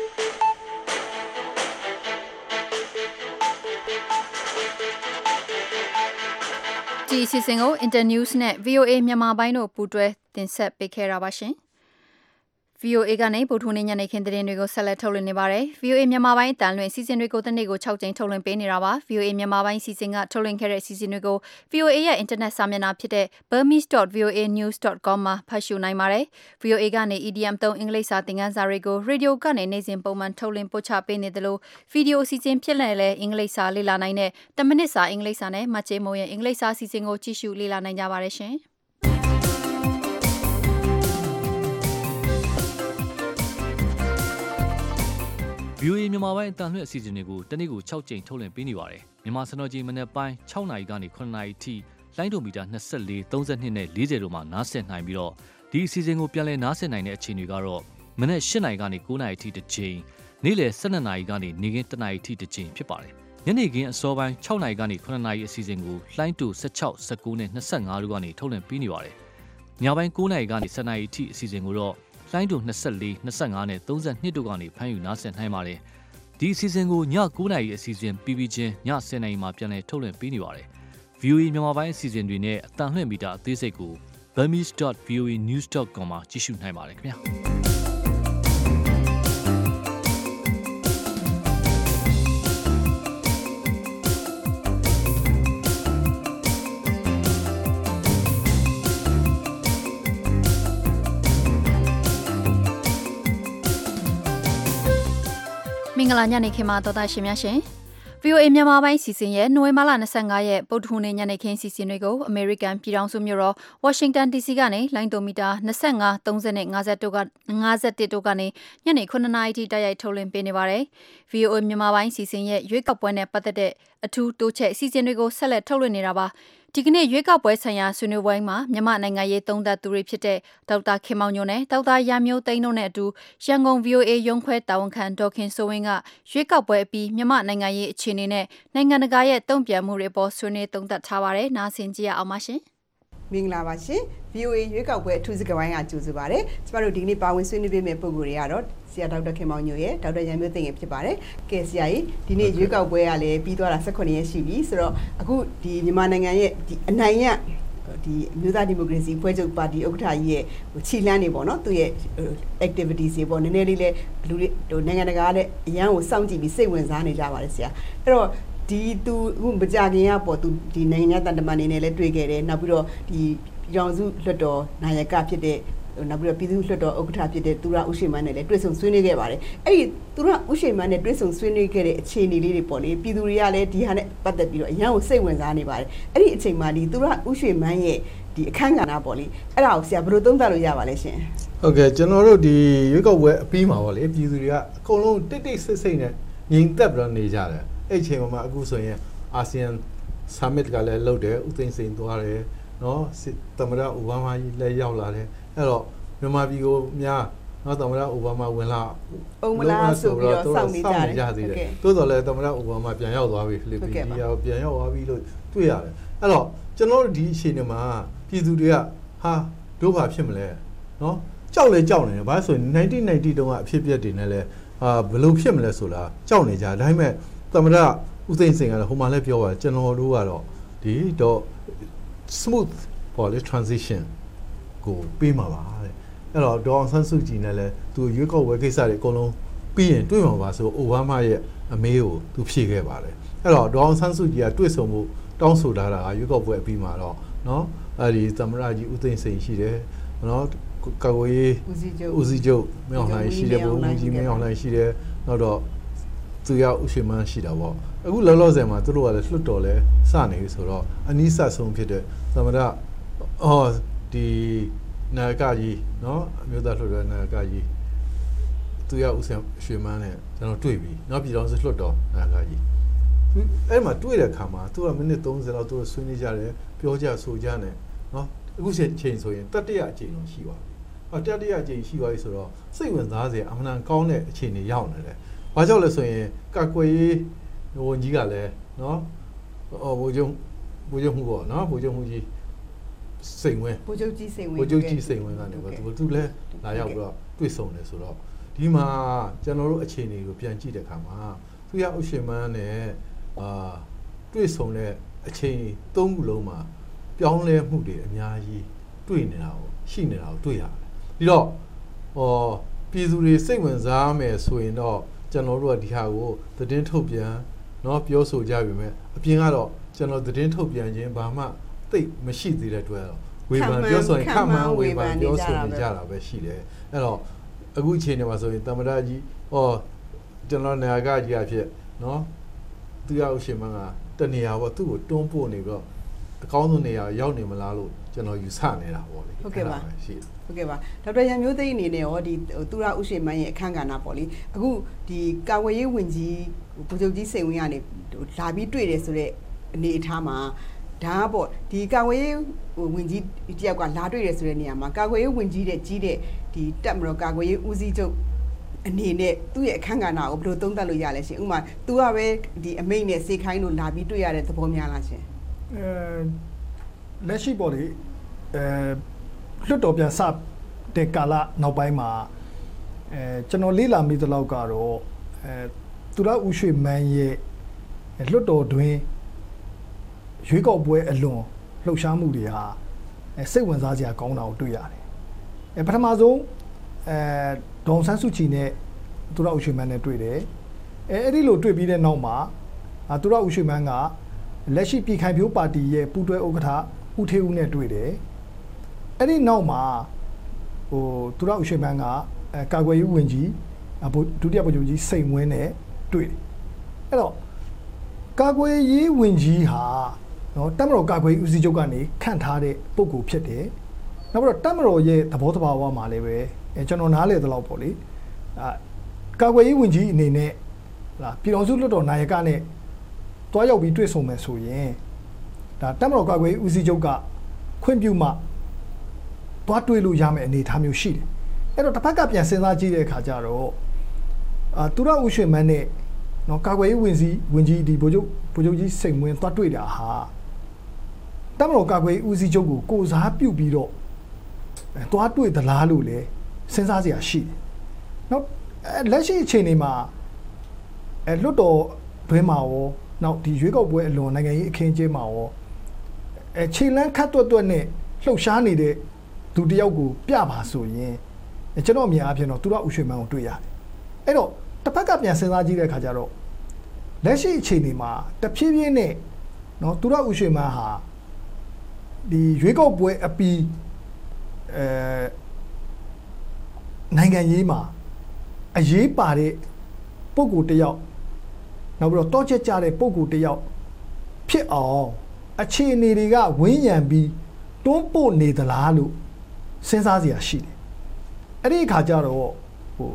ဒီအစီအစဉ်ကို Internews နဲ့ ဗီအိုအေ မြန်မာပိုင်းတို့ပူးတွဲတင်ဆက်ပေးခဲ့တာပါရှင်။ဗီအိုအေ ကနေဗုဒ္ဓဟူးနေ့ညနေခင်းသတင်းတွေကိုဆက်လက်ထုတ်လွှင့်နေပါတယ်။ ဗီအိုအေ မြန်မာပိုင်းအတန်လွှင့်စီစဉ်တွေကိုတစ်နေ့ကို၆ကြိမ်ထုတ်လွှင့်ပေးနေတာပါ။ ဗီအိုအေ မြန်မာပိုင်းစီစဉ်ကထုတ်လွှင့်ခဲ့တဲ့စီစဉ်တွေကို ဗီအိုအေရဲ့အင်တာနက်စာမျက်နှာဖြစ်တဲ့ burmese dot v o a news dot com မှာဖတ်ရှုနိုင်ပါတယ်။ ဗီအိုအေကနေ အီဒီအမ် သုံးအင်္ဂလိပ်စာသင်ခန်းစာတွေကိုရေဒီယိုကနေနေ့စဉ်ပုံမှန်ထုတ်လွှင့်ပို့ချပေးနေသလိုဗီဒီယိုအစီအစဉ်ဖြစ်နေလဲအင်္ဂလိပ်စာလေ့လာနိုင်တဲ့တစ်မိနစ်စာအင်္ဂလိပ်စာနဲ့မှတ်ချေမိုးရဲ့အင်္ဂလိပ်စာစီစဉ်ကိုကြည့်ရှုလေ့လာနိုင်ကြပါတယ်ရှင်။ဗီအိုအေမြန်မာပိုင်းအတန်လွှင့်အစီအစဉ်တွေကိုတနေ့ကို၆ကြိမ်ထုတ်လွှင့်ပေးနေပါတယ်။မြန်မာစံတော်ချိန်မနက်ပိုင်း၆နာရီကနေ၇နာရီထိလိုင်းဒိုမီတာ၂၄ ၃၂နဲ့၄၀တို့မှာနားဆင်နိုင်ပြီးတော့ဒီအစီအစဉ်ကိုပြန်လည်နားဆင်နိုင်တဲ့အချိန်တွေကတော့မနက်၈နာရီကနေ၉နာရီထိတစ်ချိန်နေ့လယ်၁၂နာရီကနေနေ့ခင်း၁နာရီထိတစ်ချိန်ဖြစ်ပါတယ်။ညနေခင်းအစောပိုင်း၆နာရီကနေ၇နာရီအစီအစဉ်ကိုလိုင်းဒို၁၆ ၁၉နဲ့၂၅တို့ကနေထုတ်လွှင့်ပေးနေပါတယ်။ညပိုင်းကိုးနာရီကနေ ၁၀နာရီထိအစီအစဉ်ကိုတော့လိုင်းတူ၂၄ ၂၅နဲ့၃၂တို့ကနေဖမ်းယူနားဆင်နိုင်ပါတယ်ဒီအစီအစဉ်ကိုညကိုးနာရီအစီအစဉ်ပြီးပြီးချင်းည၁၀နာရီမှာပြန်လည်ထုတ်လွှင့်ပေးနေပါတယ် ဗွီအိုအေ မြန်မာပိုင်းအစီအစဉ်တွေနဲ့အတန်လှည့်မီတာအသေးစိတ်ကို burmese dot v o a news dot com မှာကြည့်ရှုနိုင်ပါတယ်ခင်ဗျာမင်္ဂလာညနေခင်းမှာတော်တာရှင်များရှင် ဗွီအိုအေ မြန်မာပိုင်းစီစဉ်ရဲ့နိုဝင်ဘာလ၂၅ရက်ပုဒ်ထူနေ့ညနေခင်းစီစဉ်တွေကိုအမေရိကန်ပြည်ထောင်စုမြို့တော်ဝါရှင်တန် ဒီစီကနေလိုင်းတိုမီတာ၂၅ ၃၀နဲ့၅၁တို့က၅၁တို့ကနေညနေ9နာရီထိတိုက်ရိုက်ထုတ်လွှင့်ပေးနေပါတယ်။ ဗွီအိုအေ မြန်မာပိုင်းစီစဉ်ရဲ့ရွေးကောက်ပွဲနဲ့ပတ်သက်တဲ့အထူးတိုးချက်စီစဉ်တွေကိုဆက်လက်ထုတ်လွှင့်နေတာပါ။ဒီကနေ့ရွေးကောက်ပွဲဆိုင်ရာဆွေးနွေးပွဲမှာမြန်မာနိုင်ငံရေးသုံးသပ်သူတွေဖြစ်တဲ့ဒေါက်တာခင်မောင်ညိုနဲ့ဒေါက်တာရမျိုးသိန်းတို့နဲ့အတူရန်ကုန် ဗွီအိုအေ ရုံးခွဲတာဝန်ခံဒေါက်ခင်စိုးဝင်းကရွေးကောက်ပွဲအပြီးမြန်မာနိုင်ငံရေးအခြေအနေနဲ့နိုင်ငံတကာရဲ့တုံ့ပြန်မှုတွေပေါ်ဆွေးနွေးသုံးသပ်ထားပါတယ်။နားဆင်ကြရအောင်ပါရှင်။မင်္ဂလာပါရှင် ဗွီအိုအေ ရွေးကောက်ပွဲအထူးစကားဝိုင်းကကြိုဆိုပါရစေ။ကျမတို့ဒီနေ့ပါဝင်ဆွေးနွေးပေးမယ့်ပုံကိုယ်တွေကတော့ဆရာဒေါက်တာခင်မောင်ညိုရဲ့ဒေါက်တာရန်မျိုးသိန်းရဲ့ဖြစ်ပါတယ်။ကဲဆရာကြီးဒီနေ့ရွေးကောက်ပွဲကလည်းပြီးသွားတာ၁၈ရက်ရှိပြီဆိုတော့အခုဒီမြန်မာနိုင်ငံရဲ့ဒီအနိုင်ရဒီမြို့သားဒီမိုကရေစီဖွဲ့ချုပ်ပါတီဥက္ကဋ္ဌကြီးရဲ့ခြိလှမ်းနေပေါ့နော်သူရဲ့ activities တွေပေါ့နည်းနည်းလေးလဲလူတွေဟိုနိုင်ငံတကာလည်းအရန်ကိုစောင့်ကြည့်ပြီးစိတ်ဝင်စားနေကြပါတယ်ဆရာအဲ့တော့ဒီသူအခုမကြခင်ကပေါ့သူဒီနိုင်ငံတန်တမန်နေနဲ့လည်းတွေ့ခဲ့တယ်နောက်ပြီးတော့ဒီပြည်တော်စုလွှတ်တော်နာယကဖြစ်တဲ့နောက်ပြီးတော့ပြည်သူ့လွှတ်တော်ဥက္ကဋ္ဌဖြစ်တဲ့သူရဦးရှိမန်းနဲ့လည်းတွေ့ဆုံဆွေးနွေးခဲ့ပါတယ်အဲ့ဒီသူရဦးရှိမန်းနဲ့တွေ့ဆုံဆွေးနွေးခဲ့တဲ့အခြေအနေလေးတွေပေါ့လေပြည်သူတွေကလည်းဒီဟာနဲ့ပတ်သက်ပြီးတော့အရန်ကိုစိတ်ဝင်စားနေပါတယ်အဲ့ဒီအချိန်မှာဒီသူရဦးရှိမန်းရဲ့ဒီအခန်းကဏ္ဍပေါ့လေအဲ့ဒါကိုဆရာဘယ်လိုသုံးသပ်လို့ရပါလဲရှင်ဟုတ်ကဲ့ကျွန်တော်တို့ဒီရွေးကောက်ပွဲအပြီးမှာပေါ့လေပြည်သူတွေကအကုန်လုံးတိတ်တိတ်ဆိတ်ဆိတ်နဲ့ငြိမ်သက်ပြီးတော့နေကြတယ်အဲ့အချိန်မှာအခုဆိုရင်အာဆီယံ summit ကလည်းလုပ်တယ်ဦးသိန်းစိန်သွားတယ်နော်သမ္မတအိုဘားမားကြီးလည်းရောက်လာတယ်အဲ့တော့မြန်မာပြည်ကိုများနော်သမ္မတအိုဘားမားဝင်လာအောင်မလားဆိုပြီးတော့စောင့်နေကြတယ်တိုးတော်လည်းသမ္မတအိုဘားမားပြန်ရောက်သွားပြီဖိလစ်ပိုင်ကြီးကပြန်ရောက်သွားပြီလို့တွေ့ရတယ်အဲ့တော့ကျွန်တော်တို့ဒီအချိန်တွေမှာပြည်သူတွေကဟာတို့ဘာဖြစ်မလဲနော်ကြောက်လဲကြောက်နေတယ်ဘာလို့ဆိုရင်၁၉၉၀တုန်းကအဖြစ်ပြက်တွေနဲ့လဲအာဘယ်လိုဖြစ်မလဲဆိုလားကြောက်နေကြဒါပေမဲ့သမ္မတဦးသိန်းစိန်ကလည်းဟိုမှာလည်းပြောပါတယ်ကျွန်တော်တို့ကတော့ဒီတော့ smooth ပေါ်လေ transition ကိုပေးမှာပါတဲ့အဲ့တော့ဒေါအောင်ဆန်းစုကြည်နဲ့လည်းသူရွေးကောက်ပွဲကိစ္စတွေအကုန်လုံးပြီးရင်တွေ့မှာပါဆိုအိုဘားမားရဲ့အမေးကိုသူဖြေခဲ့ပါတယ်အဲ့တော့ဒေါအောင်ဆန်းစုကြည်ကတွေ့ဆုံမှုတောင်းဆိုထားတာကရွေးကောက်ပွဲအပြီးမှာတော့နော်အဲ့ဒီသမ္မတကြီးဦးသိန်းစိန်ရှိတယ်နော်ကာကွယ်ရေးဦးစီးချုပ်မင်းအောင်လှိုင်ရှိတယ်ဘုံကြီးမင်းအောင်လှိုင်ရှိတယ်နောက်တော့သူရဥရှိမန်းရှိတာပေါ့အခုလောလောဆယ်မှာသူတို့ကလည်းလွှတ်တော်လဲစနေပြီဆိုတော့အနီးဆက်ဆုံးဖြစ်တဲ့သမ္မတအော်ဒီနာယကကြီးနော်အမျိုးသားလွှတ်တော်နာယကကြီးသူရဥရှိမန်းနဲ့ကျွန်တော်တွေ့ပြီနောက်ပြည်တော်စုလွှတ်တော်နာယကကြီးအဲ့မှာတွေ့တဲ့ခါမှာသူကမိနစ်၃၀လောက်သူဆွေးနွေးကြတယ်ပြောကြဆိုကြနဲ့နော်အခုချိန်ဆိုရင်တတိယအကြိမ်တော့ရှိပါပြီဟောတတိယအကြိမ်ရှိသွားပြီဆိုတော့စိတ်ဝင်စားစရာအမှန်ကောင်းတဲ့အခြေအနေရောက်နေတယ်ဘာကြောင့်လဲဆိုရင်ကာကွယ်ရေးဝန်ကြီးကလည်းနော်အော်ဘိုးကျုံဘိုးကျုံမှုပေါ့နော်ဘိုးကျုံမှုကြီးစိန်ဝင်းဘိုးကျုံကြီးစိန်ဝင်းဘိုးကျုံကြီးစိန်ဝင်းကနေပေါ့သူသူလည်းလာရောက်ပြီးတော့တွေ့ဆုံတယ်ဆိုတော့ဒီမှာကျွန်တော်တို့အခြေအနေကိုပြန်ကြည့်တဲ့အခါမှာသူရဥရှင်မန်းနဲ့အာတွေ့ဆုံတဲ့အချိန်သုံးခုလုံးမှာပြောင်းလဲမှုတွေအများကြီးတွေ့နေတာကိုရှိနေတာကိုတွေ့ရတယ်ဒီတော့ဟောပြည်သူတွေစိတ်ဝင်စားမယ်ဆိုရင်တော့ကျွန်တော်တို့ကဒီဟာကိုသတင်းထုတ်ပြန်เนาะပြောဆိုကြပြီမဲ့အပြင်ကတော့ကျွန်တော်သတင်းထုတ်ပြန်ခြင်းဘာမှသိမရှိသေးတဲ့အတွက်ဝေဖန်ပြောဆိုရင်ခမှန်ဝေဖန်ပြောဆိုနေကြတာပဲရှိတယ်အဲ့တော့အခုအချိန်တွေမှာဆိုရင်သမ္မတကြီးဟောကျွန်တော်နာယကကြီးအဖြစ်เนาะသူရဥရှင်မန်းကတနေရာပေါ့သူ့ကိုတွန်းပို့နေပြီးတော့အကောင်းဆုံးနေရာရောက်နေမလားလို့ကျွန်တော်ယူဆနေတာပေါ့လေဟုတ်ကဲ့ပါရှိဟုတ်ကဲ့ပါဒေါက်တာရန်မျိုးသိန်းအနေနဲ့ရောဒီသူရဥရှိမန်းရဲ့အခန်းကဏ္ဍပေါ့လေအခုဒီကာဝေးရေးဝန်ကြီးဗိုလ်ချုပ်ကြီးစိန်ဝင်းကနေလာပြီးတွေ့တယ်ဆိုတဲ့အနေအထားမှာဒါပေါ့ဒီကာဝေးရေးဝန်ကြီးတယောက်ကလာတွေ့တယ်ဆိုတဲ့နေရာမှာကာကွယ်ရေးဝန်ကြီးတဲ့ကြီးတဲ့ဒီတက်မတော်ကာကွယ်ရေးဦးစီးချုပ်အနေနဲ့သူ့ရဲ့အခန်းကဏ္ဍကိုဘယ်လိုသုံးသပ်လို့ရလဲရှင်ဥပမာ तू ကပဲဒီအမိတ်နဲ့စေခိုင်းလို့လာပြီးတွေ့ရတဲ့သဘောများလားရှင်အဲလက်ရှိပေါ့လေအဲလွတ်တော်ပြန်စတဲ့ကာလနောက်ပိုင်းမှာအဲကျွန်တော်လေးလာမိသလောက်ကတော့အဲသူရဦးရွှေမန်းရဲ့လွတ်တော်တွင်ရွေးကောက်ပွဲအလွန်လှုပ်ရှားမှုတွေဟာစိတ်ဝင်စားစရာကောင်းတာကိုတွေ့ရတယ်အဲပထမဆုံးအဲဒေါန်ဆန်းစုကြည်နဲ့သူရဦးရွှေမန်းနဲ့တွေ့တယ်အဲအဲ့ဒီလိုတွေ့ပြီးတဲ့နောက်မှာသူရဦးရွှေမန်းကလက်ရှိပြည်ခိုင်ဖြိုးပါတီရဲ့ပူးတွဲဥက္ကဋ္ဌဦးထေးဦးနဲ့တွေ့တယ်အဲ့ဒီနောက်မှာဟိုသူရဦးရွှေမန်းကအဲကာကွယ်ရေးဝန်ကြီးဒုတိယဗိုလ်ချုပ်ကြီးစိန်ဝင်းနဲ့တွေ့တယ်အဲ့တော့ကာကွယ်ရေးဝန်ကြီးဟာနော်တပ်မတော်ကာကွယ်ရေးဦးစီးချုပ်ကနေခန့်ထားတဲ့ပုဂ္ဂိုလ်ဖြစ်တယ်နောက်ပြီးတော့တပ်မတော်ရဲ့သဘောတဘာဝမှာလည်းပဲအဲကျွန်တော်နားလည်သလောက်ပေါ့လေအာကာကွယ်ရေးဝန်ကြီးအနေနဲ့ဟာပြည်တော်စုလွှတ်တော်နာယကနဲ့တွားရောက်ပြီးတွေ့ဆုံမယ်ဆိုရင်ဒါတပ်မတော်ကာကွယ်ရေးဦးစီးချုပ်ကခွင့်ပြုမှတွားတွေ့လို့ရမယ်အနေအထားမျိုးရှိတယ်အဲ့တော့တစ်ဖက်ကပြန်စဉ်းစားကြည့်တဲ့အခါကျတော့အာသူရဦးရွှေမန်းနဲ့နော်ကာကွယ်ရေးဝန်ကြီးဝန်ကြီးဒီဗိုလ်ချုပ်ဗိုလ်ချုပ်ကြီးစိန်ဝင်းတွားတွေ့တာဟာတပ်မတော်ကာကွယ်ရေးဦးစီးချုပ်ကိုကိုစားပြုတ်ပြီးတော့တွားတွေ့သလားလို့လည်းစဉ်းစားစရာရှိတယ်နော်လက်ရှိအခြေအနေမှာအဲလွတ်တော်တွင်းမှာရောနောက်ဒီရွေးကောက်ပွဲအလွန်နိုင်ငံရေးအခင်းကျင်းမှာရောအဲခြေလန်းခတ်တွတ်တွတ်နဲ့လှုပ်ရှားနေတဲ့သူတယောက်ကိုပြပါဆိုရင်ကျွန်တော်အမြင်အရတော့သူရဦးရွှေမန်းကိုတွေ့ရတယ်အဲ့တော့တစ်ဖက်ကပြန်စဉ်းစားကြည့်တဲ့အခါကျတော့လက်ရှိအခြေအနေမှာတဖြည်းဖြည်းနဲ့နော်သူရဦးရွှေမန်းဟာဒီရွေးကောက်ပွဲအပီးအဲနိုင်ငံရေးမှာအရေးပါတဲ့ပုဂ္ဂိုလ်တယောက်နောက်ပြီးတော့တောချက်ကြတဲ့ပုဂ္ဂိုလ်တယောက်ဖြစ်အောင်အခြေအနေတွေကဝင်းရံပြီးတွန်းပို့နေသလားလို့စဉ်းစားစရာရှိတယ်အဲ့ဒီအခါကျတော့ဟို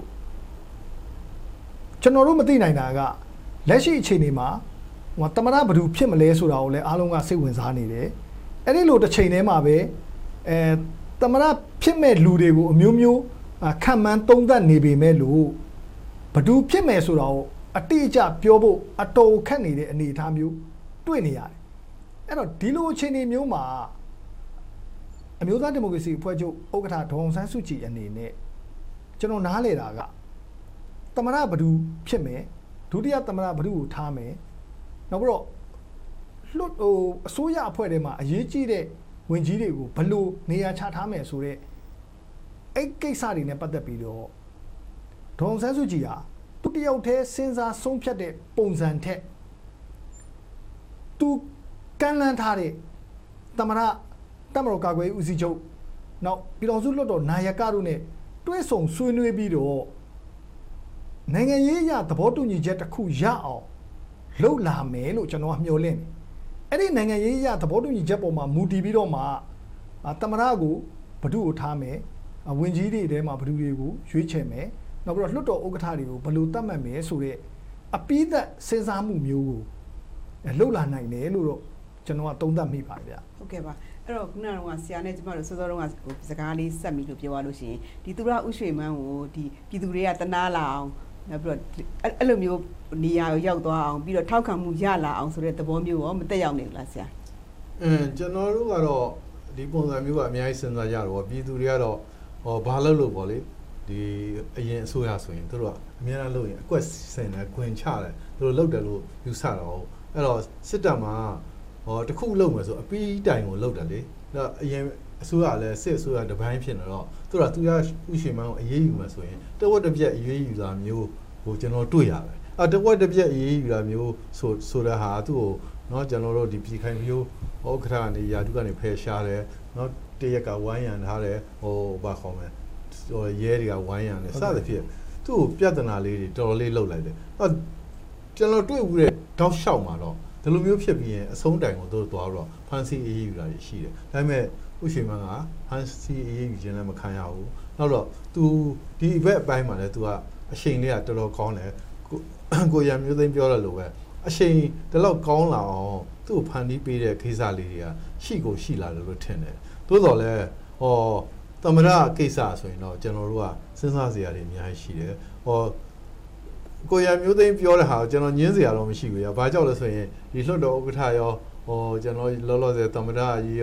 ကျွန်တော်တို့မသိနိုင်တာကလက်ရှိအခြေအနေမှာဟိုတမရဘယ်သူဖြစ်မလဲဆိုတာကိုလည်းအားလုံးကစိတ်ဝင်စားနေတယ်အဲ့ဒီလိုတစ်ချိန်တည်းမှာပဲအဲတမရဖြစ်မဲ့လူတွေကိုအမျိုးမျိုးခံမှန်းသုံးသပ်နေပေမဲ့လို့ဘယ်သူဖြစ်မယ်ဆိုတာကိုအတိအကျပြောဖို့အတော်ခက်နေတဲ့အနေအထားမျိုးတွေ့နေရတယ်အဲ့တော့ဒီလိုအခြေအနေမျိုးမှာအမျိုးသားဒီမိုကရေစီအဖွဲ့ချုပ်ဥက္ကဋ္ဌဒေါ်အောင်ဆန်းစုကြည်အနေနဲ့ကျွန်တော်နားလေတာကသမရဘဒူဖြစ်မယ်ဒုတိယသမရဘဒူကိုထားမယ်နောက်ပြီးတော့လွတ်ဟိုအစိုးရအဖွဲ့ထဲမှာအရေးကြီးတဲ့ဝင်ကြီးတွေကိုဘလို့နေရာချထားမယ်ဆိုတော့အဲ့ကိစ္စတွေနဲ့ပတ်သက်ပြီးတော့ဒေါ်အောင်ဆန်းစုကြည်ဟာသူတယောက်တည်းစဉ်းစားဆုံးဖြတ်တဲ့ပုံစံထက်သူကန့်လန့်ထားတဲ့သမရတပ်မတော်ကာကွယ်ရေးဦးစီးချုပ်နောက်ပြည်တော်စုလွှတ်တော်နာယကတို့နဲ့တွဲဆုံဆွေးနွေးပြီးတော့နိုင်ငံရေးအရသဘောတူညီချက်တစ်ခုရအောင်လှုပ်လာမယ်လို့ကျွန်တော်ကမျှော်လင့်တယ်အဲ့ဒီနိုင်ငံရေးအရသဘောတူညီချက်ပေါ်မှာမူတည်ပြီးတော့မှသမရကိုဘဒုကိုထားမယ်ဝင်ကြီးတွေထဲမှာဘဒုတွေကိုရွေးချယ်မယ်နောက်ပြီးတော့လွှတ်တော်ဥက္ကဋ္ဌတွေကိုဘယ်လိုတတ်မှတ်မယ်ဆိုတဲ့အပိသက်စဉ်းစားမှုမျိုးကိုလှုပ်လာနိုင်တယ်လို့တော့ကျွန်တော်ကသုံးသပ်မိပါတယ်ဗျဟုတ်ကဲ့ပါအဲ့တော့ခုနကဆရာနဲ့ကျမတို့စောစောတုန်းကစကားလေးဆက်ပြီးလို့ပြောရလို့ရှိရင်ဒီသူရဥရွှေမန်းကိုဒီပြည်သူတွေကတနာလာအောင်နောက်ပြီးတော့အဲ့လိုမျိုးနေရာကိုရောက်သွားအောင်ပြီးတော့ထောက်ခံမှုရလာအောင်ဆိုတဲ့သဘောမျိုးရောမတက်ရောက်နေဘူးလားဆရာအင်းကျွန်တော်တို့ကတော့ဒီပုံစံမျိုးကအများကြီးစဉ်းစားကြတော့ပြည်သူတွေကတော့ဟောဘာလို့လို့ပေါ့လေဒီအရင်အစိုးရဆိုရင်တို့ကအများအားလို့ရင်အကွက်စင်တယ်ခွင်ချတယ်တို့လောက်တယ်လို့ယူဆတော့အဲ့တော့စစ်တပ်မှာဟောတခုလုံးမယ်ဆိုအပီးတိုင်ကိုလောက်တယ်လေအဲ့အရင်အစိုးရလည်းစစ်အစိုးရတပိုင်းဖြစ်နေတော့တို့ကသူရဥရှင်မန်းကိုအရေးယူမှဆိုရင်တဝက်တစ်ပြက်အရေးယူတာမျိုးဟိုကျွန်တော်တွေ့ရတယ်အဲတဝက်တစ်ပြက်အရေးယူတာမျိုးဆိုဆိုတဲ့ဟာသူ့ကိုเนาะကျွန်တော်တို့ဒီပြည်ခိုင်မျိုးဥက္ကဋ္ဌကနေယာတုကနေဖယ်ရှားတယ်เนาะတရက်ကဝိုင်းရံထားတယ်ဟိုဘာခေါ်မလဲဟိုရဲတွေကဝိုင်းရံတယ်စသဖြင့်သူ့ကိုပြဿနာလေးတွေတော်တော်လေးလှုပ်လိုက်တယ်အဲကျွန်တော်တွေ့ဦးတဲ့တောက်လျှောက်မှာတော့ဒီလိုမျိုးဖြစ်ပြီးရင်အဆုံးတိုင်ကိုတို့သွားတော့ဖန်စီအေးယူတာရှိတယ်ဒါပေမဲ့ဥရှင်မန်းကဖန်စီအေးယူခြင်းလည်းမခံရဘူးနောက်တော့ तू ဒီဘက်အပိုင်းမှာလည်း तू ကအချိန်လေးကတော်တော်ကောင်းတယ်ကိုရံမျိုးသိမ်းပြောရလို့ပဲအချိန်ဒီလောက်ကောင်းလာအောင်သူ့ဖန်တီးပေးတဲ့ခိစ္စလေးတွေကရှိကိုရှိလာတယ်လို့ထင်တယ်သို့တော်လည်းဟောသမရကိစ္စဆိုရင်တော့ကျွန်တော်တို့ကစဉ်းစားစရာတွေအများကြီးရှိတယ်ဟောကိုရမျိုးသိမ်းပြောတဲ့ဟာကိုကျွန်တော်ညင်းစရာတော့မရှိဘူးရ။ဘာကြောင့်လဲဆိုရင်ဒီလွှတ်တော်ဥက္ကဋ္ဌရောဟောကျွန်တော်လောလောဆယ်သမ္မတကြီးရောဟ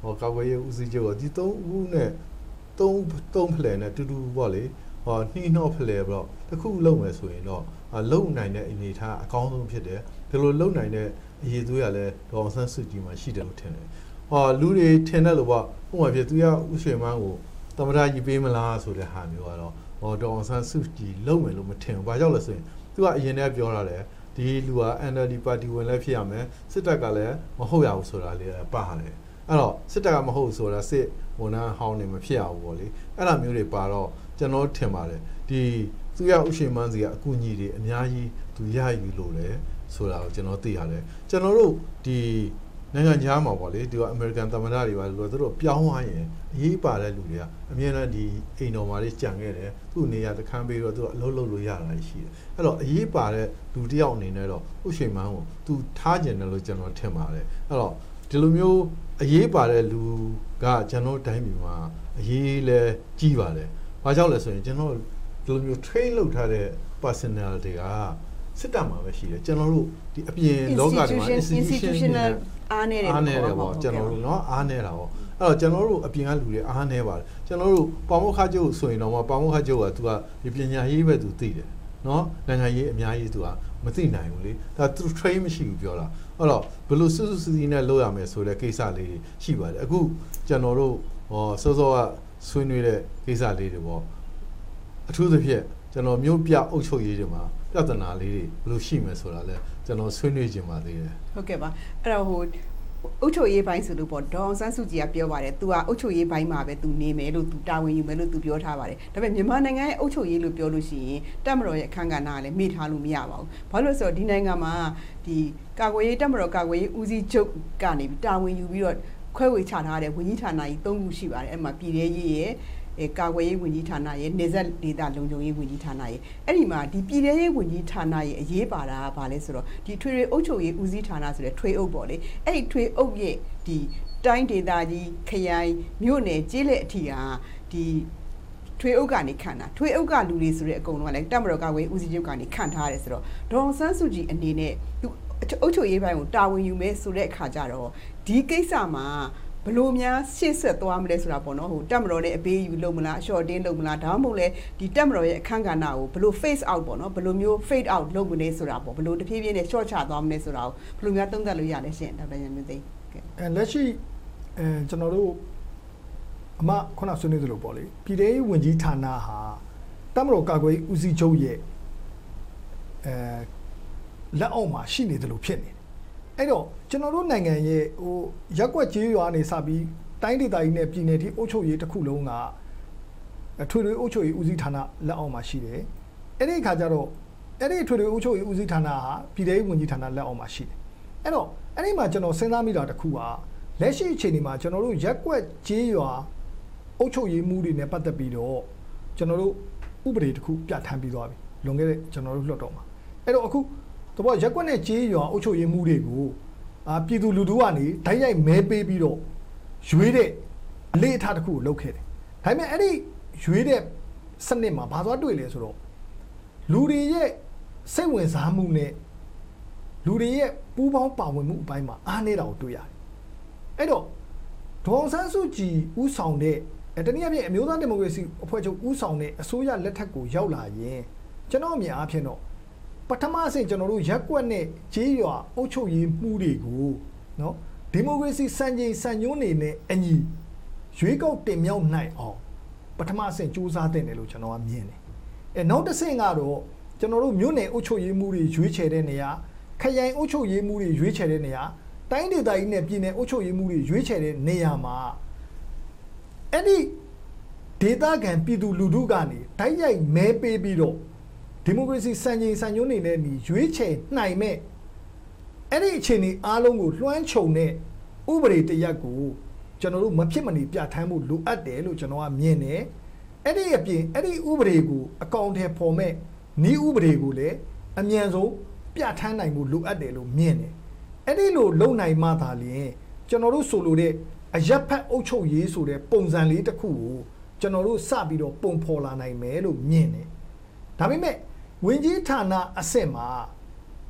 ဟောကာကွယ်ရေးဦးစီးချုပ်ကဒီသုံးဦးနဲ့သုံးသုံးဖလှယ်နဲ့တူတူပေါ့လေဟောနှီးနှောဖလှယ်ပြီးတော့တစ်ခုလုံးမယ်ဆိုရင်တော့လုံနိုင်တဲ့အနေထားအကောင်းဆုံးဖြစ်တယ်ဒီလိုလုံနိုင်တဲ့အရေးသွေးရလဲဒေါအောင်ဆန်းစုကြည်မှာရှိတယ်လို့ထင်တယ်ဟောလူတွေထင်တယ်လို့ပေါ့ဥပမာဖြစ်သူကဥရွှေမန်းကိုသမ္မတကြီးပေးမလားဆိုတဲ့ဟာမျိုးကတော့ဟောဒေါအောင်ဆန်းစုကြည်လုံမယ်လို့မထင်ဘူးဘာကြောင့်လဲဆိုရင်သူကအရင်တည်းပြောထားတယ်ဒီလူက N L D ပါတီဝင်လည်းဖြစ်ရမယ်စစ်တပ်ကလည်းမဟုတ်ရဘူးဆိုတာလေးပါတယ်အဲ့တော့စစ်တပ်ကမဟုတ်ဆိုတာစစ်ဝန်ထမ်းဟောင်းနေမဖြစ်ရဘူးပေါ့လေအဲ့လိုမျိုးတွေပါတော့ကျွန်တော်ထင်ပါတယ်ဒီသူရဥရှိမန်းစီကအကူအညီတွေအများကြီးသူရယူလို့လေဆိုတာကိုကျွန်တော်သိရတယ်ကျွန်တော်တို့ဒီနိုင်ငံခြားမှာပေါ့လေဒီကအမေရိကန်သမ္မတတွေပါလို့သူတို့ပြောင်းသွားရင်အရေးပါတဲ့လူတွေကအမြဲတမ်းဒီအိမ်တော်မှာလေးကြံခဲ့တယ်သူ့နေရာတခန်းပေးတော့သူကအလုပ်လုပ်လို့ရတာရှိတယ်အဲ့တော့အရေးပါတဲ့လူတစ်ယောက်အနေနဲ့တော့ဥရှိမန်းကိုသူထားကျင်တယ်လို့ကျွန်တော်ထင်ပါတယ်အဲ့တော့ဒီလိုမျိုးအရေးပါတဲ့လူကကျွန်တော်တိုင်းပြည်မှာအရေးလဲကြီးပါတယ်ဘာကြောင့်လဲဆိုရင်ကျွန်တော်ဒီလိုမျိုး train လုပ်ထားတဲ့ personality ကစစ်တပ်မှာပဲရှိတယ်ကျွန်တော်တို့ဒီအပြင်လောကတွေမှာ institutional အားနေတယ်အားနေတယ်ပေါ့ကျွန်တော်တို့เนาะအားနေတာပေါ့အဲ့တော့ကျွန်တော်တို့အပြင်ကလူတွေအားနေပါတယ်ကျွန်တော်တို့ပေါမောခကျုပ်ဆိုရင်တော့ပေါမောခကျုပ်က तू ကဒီပညာရေးပဲ तू သိတယ်เนาะနိုင်ငံရေးအများကြီး तू ကမသိနိုင်ဘူးလေဒါ तू train မရှိဘူးပြောတာအဲ့တော့ဘယ်လိုစွစွစီစီနဲ့လုပ်ရမယ်ဆိုတဲ့ကိစ္စလေးတွေရှိပါတယ်အခုကျွန်တော်တို့ဟောစောစောကဆွေးနွေးတဲ့ကိစ္စလေးတွေပေါ့အထူးသဖြင့်ကျွန်တော်မြို့ပြအုပ်ချုပ်ရေးတွေမှာပြဿနာလေးတွေဘယ်လိုရှိမယ်ဆိုတာလဲကျွန်တော်ဆွေးနွေးခြင်းပါသေးတယ်ဟုတ်ကဲ့ပါအဲ့တော့ဟိုအုတ်ချုပ်ရေးပိုင်းဆိုလို့ပေါ့ဒေါအောင်ဆန်းစုကြည်ကပြောပါတယ် तू ကအုတ်ချုပ်ရေးပိုင်းမှာပဲ तू နေမယ်လို့ तू တာဝန်ယူမယ်လို့ तू ပြောထားပါတယ်ဒါပေမဲ့မြန်မာနိုင်ငံရဲ့အုတ်ချုပ်ရေးလို့ပြောလို့ရှိရင်တပ်မတော်ရဲ့အခမ်းကဏ္ဍကလည်းမေ့ထားလို့မရပါဘူးဘာလို့လဲဆိုတော့ဒီနိုင်ငံမှာဒီကာကွယ်ရေးတပ်မတော်ကာကွယ်ရေးဦးစီးချုပ်ကနေပြီးတာဝန်ယူပြီးတော့ခွဲဝေချထားတဲ့ဝန်ကြီးဌာနကြီး၃ခုရှိပါတယ်အဲ့မှာပြည်ထရေးရဲ့အဲကာကွယ်ရေးဝန်ကြီးဌာနရဲ့နေဆက်ဒေသလုံခြုံရေးဝန်ကြီးဌာနရဲ့အဲ့ဒီမှာဒီပြည်ထရေးဝန်ကြီးဌာနရဲ့အရေးပါတာကဘာလဲဆိုတော့ဒီထွေထွေအုပ်ချုပ်ရေးဦးစီးဌာနဆိုတဲ့ထွေအုပ်ပေါ့လေအဲ့ဒီထွေအုပ်ရဲ့ဒီတိုင်းဒေသကြီးခရိုင်မြို့နယ်ကျေးလက်အထိဟာဒီထွေအုပ်ကနေခန့်တာထွေအုပ်ကလူတွေဆိုတဲ့အကုန်လုံးကလည်းတပ်မတော်ကာကွယ်ရေးဦးစီးချုပ်ကနေခန့်ထားရတယ်ဆိုတော့ဒေါအောင်ဆန်းစုကြည်အနေနဲ့သူအုပ်ချုပ်ရေးပိုင်းကိုတာဝန်ယူမယ်ဆိုတဲ့အခါကျတော့ဒီကိစ္စမှာဘလို့များရှေ့ဆက်သွားမလဲဆိုတာပေါ့နော်ဟိုတက်မတော်နဲ့အပေးယူလုပ်မလား short tin လုပ်မလားဒါမှမဟုတ်လေဒီတက်မတော်ရဲ့အခန်းကဏ္ဍကိုဘလို့ face out ပေါ့နော်ဘလို့မျိုး fade out လုပ်မလဲဆိုတာပေါ့ဘလို့တဖြည်းဖြည်းနဲ့ short ချသွားမလဲဆိုတာကိုဘလို့များသုံးသပ်လို့ရလဲရှင်ဒေါက်တာရန်မျိုးသိအဲလက်ရှိအဲကျွန်တော်တို့အမခုနဆွေးနွေးသလိုပေါ့လေပြည်ထောင်စုဝန်ကြီးဌာနဟာတက်မတော်ကာကွယ်ဦးစီးချုပ်ရဲ့အဲလက်အောက်မှာရှိနေတယ်လို့ဖြစ်နေတယ်အဲ့တော့ကျွန်တော်တို့နိုင်ငံရဲ့ဟိုရက်ွက်ကြေးရွာနေစပြီးတိုင်းဒေသကြီးနဲ့ပြည်နယ်ထိအုပ်ချုပ်ရေးတစ်ခုလုံးကထွေထွေအုပ်ချုပ်ရေးဦးစီးဌာနလက်အောက်မှာရှိတယ်အဲ့ဒီအခါကျတော့အဲ့ဒီထွေထွေအုပ်ချုပ်ရေးဦးစီးဌာနဟာပြည်ထောင်စုဝန်ကြီးဌာနလက်အောက်မှာရှိတယ်အဲ့တော့အဲ့ဒီမှာကျွန်တော်စဉ်းစားမိတာတစ်ခုကလက်ရှိအခြေအနေမှာကျွန်တော်တို့ရက်ွက်ကြေးရွာအုပ်ချုပ်ရေးမှုတွေနဲ့ပတ်သက်ပြီးတော့ကျွန်တော်တို့ဥပဒေတစ်ခုပြဋ္ဌာန်းပြီးသွားပြီလွန်ခဲ့တဲ့ကျွန်တော်တို့လွှတ်တော်မှာအဲ့တော့အခုတော့ရက်ွက်နဲ့ကြေးရွာအုပ်ချုပ်ရေးမှုတွေကိုအာပြည်သူလူထုကနေဓာတ်ရိုက်မဲပေးပြီးတော့ရွေးတဲ့အလေးအထားတစ်ခုကိုလုပ်ခဲ့တယ်ဒါပေမဲ့အဲ့ဒီရွေးတဲ့စနစ်မှာဘာသွားတွေ့လဲဆိုတော့လူတွေရဲ့စိတ်ဝင်စားမှုနဲ့လူတွေရဲ့ပူးပေါင်းပါဝင်မှုအပိုင်းမှာအားနည်းတာကိုတွေ့ရတယ်အဲ့တော့ဒေါအောင်ဆန်းစုကြည်ဦးဆောင်တဲ့တနည်းအားဖြင့်အမျိုးသားဒီမိုကရေစီအဖွဲ့ချုပ်ဦးဆောင်တဲ့အစိုးရလက်ထက်ကိုရောက်လာရင်ကျွန်တော်အမြင်အားဖြင့်တော့ပထမအဆင့်ကျွန်တော်တို့ရက်ကွက်နဲ့ကြေးရွာအုပ်ချုပ်ရေးမှုတွေကိုနော်ဒီမိုကရေစီစံချိန်စံညွှန်းတွေနဲ့အညီရွေးကောက်တင်မြှောက်နိုင်အောင်ပထမအဆင့်စူးစမ်းတဲ့တယ်လို့ကျွန်တော်ကမြင်တယ်အဲနောက်တစ်ဆင့်ကတော့ကျွန်တော်တို့မြို့နယ်အုပ်ချုပ်ရေးမှုတွေရွေးချယ်တဲ့နေရာခရိုင်အုပ်ချုပ်ရေးမှုတွေရွေးချယ်တဲ့နေရာတိုင်းဒေသကြီးနဲ့ပြည်နယ်အုပ်ချုပ်ရေးမှုတွေရွေးချယ်တဲ့နေရာမှာအဲ့ဒီဒေသခံပြည်သူလူထုကနေတိုက်ရိုက်မဲပေးပြီးတော့ဒီမိုကရေစီစံချိန်စံညွှန်းတွေနဲ့ညီရွေးချယ်နိုင်မဲ့အဲ့ဒီအခြေအနေအားလုံးကိုလွှမ်းခြုံတဲ့ဥပဒေတရက်ကိုကျွန်တော်တို့မဖြစ်မနေပြဋ္ဌာန်းမှုလိုအပ်တယ်လို့ကျွန်တော်ကမြင်တယ်အဲ့ဒီအပြင်အဲ့ဒီဥပဒေကိုအကောင့်ထဲပေါ်မဲ့ဤဥပဒေကိုလည်းအမြန်ဆုံးပြဋ္ဌာန်းနိုင်မှုလိုအပ်တယ်လို့မြင်တယ်အဲ့ဒီလိုလုံနိုင်မှသာလျှင်ကျွန်တော်တို့ဆိုလိုတဲ့အရက်ဖက်အုပ်ချုပ်ရေးဆိုတဲ့ပုံစံလေးတစ်ခုကိုကျွန်တော်တို့စပြီးတော့ပုံဖော်လာနိုင်မယ်လို့မြင်တယ်ဒါပေမဲ့ဝင်ကြီးဌာနအဆင့်မှာ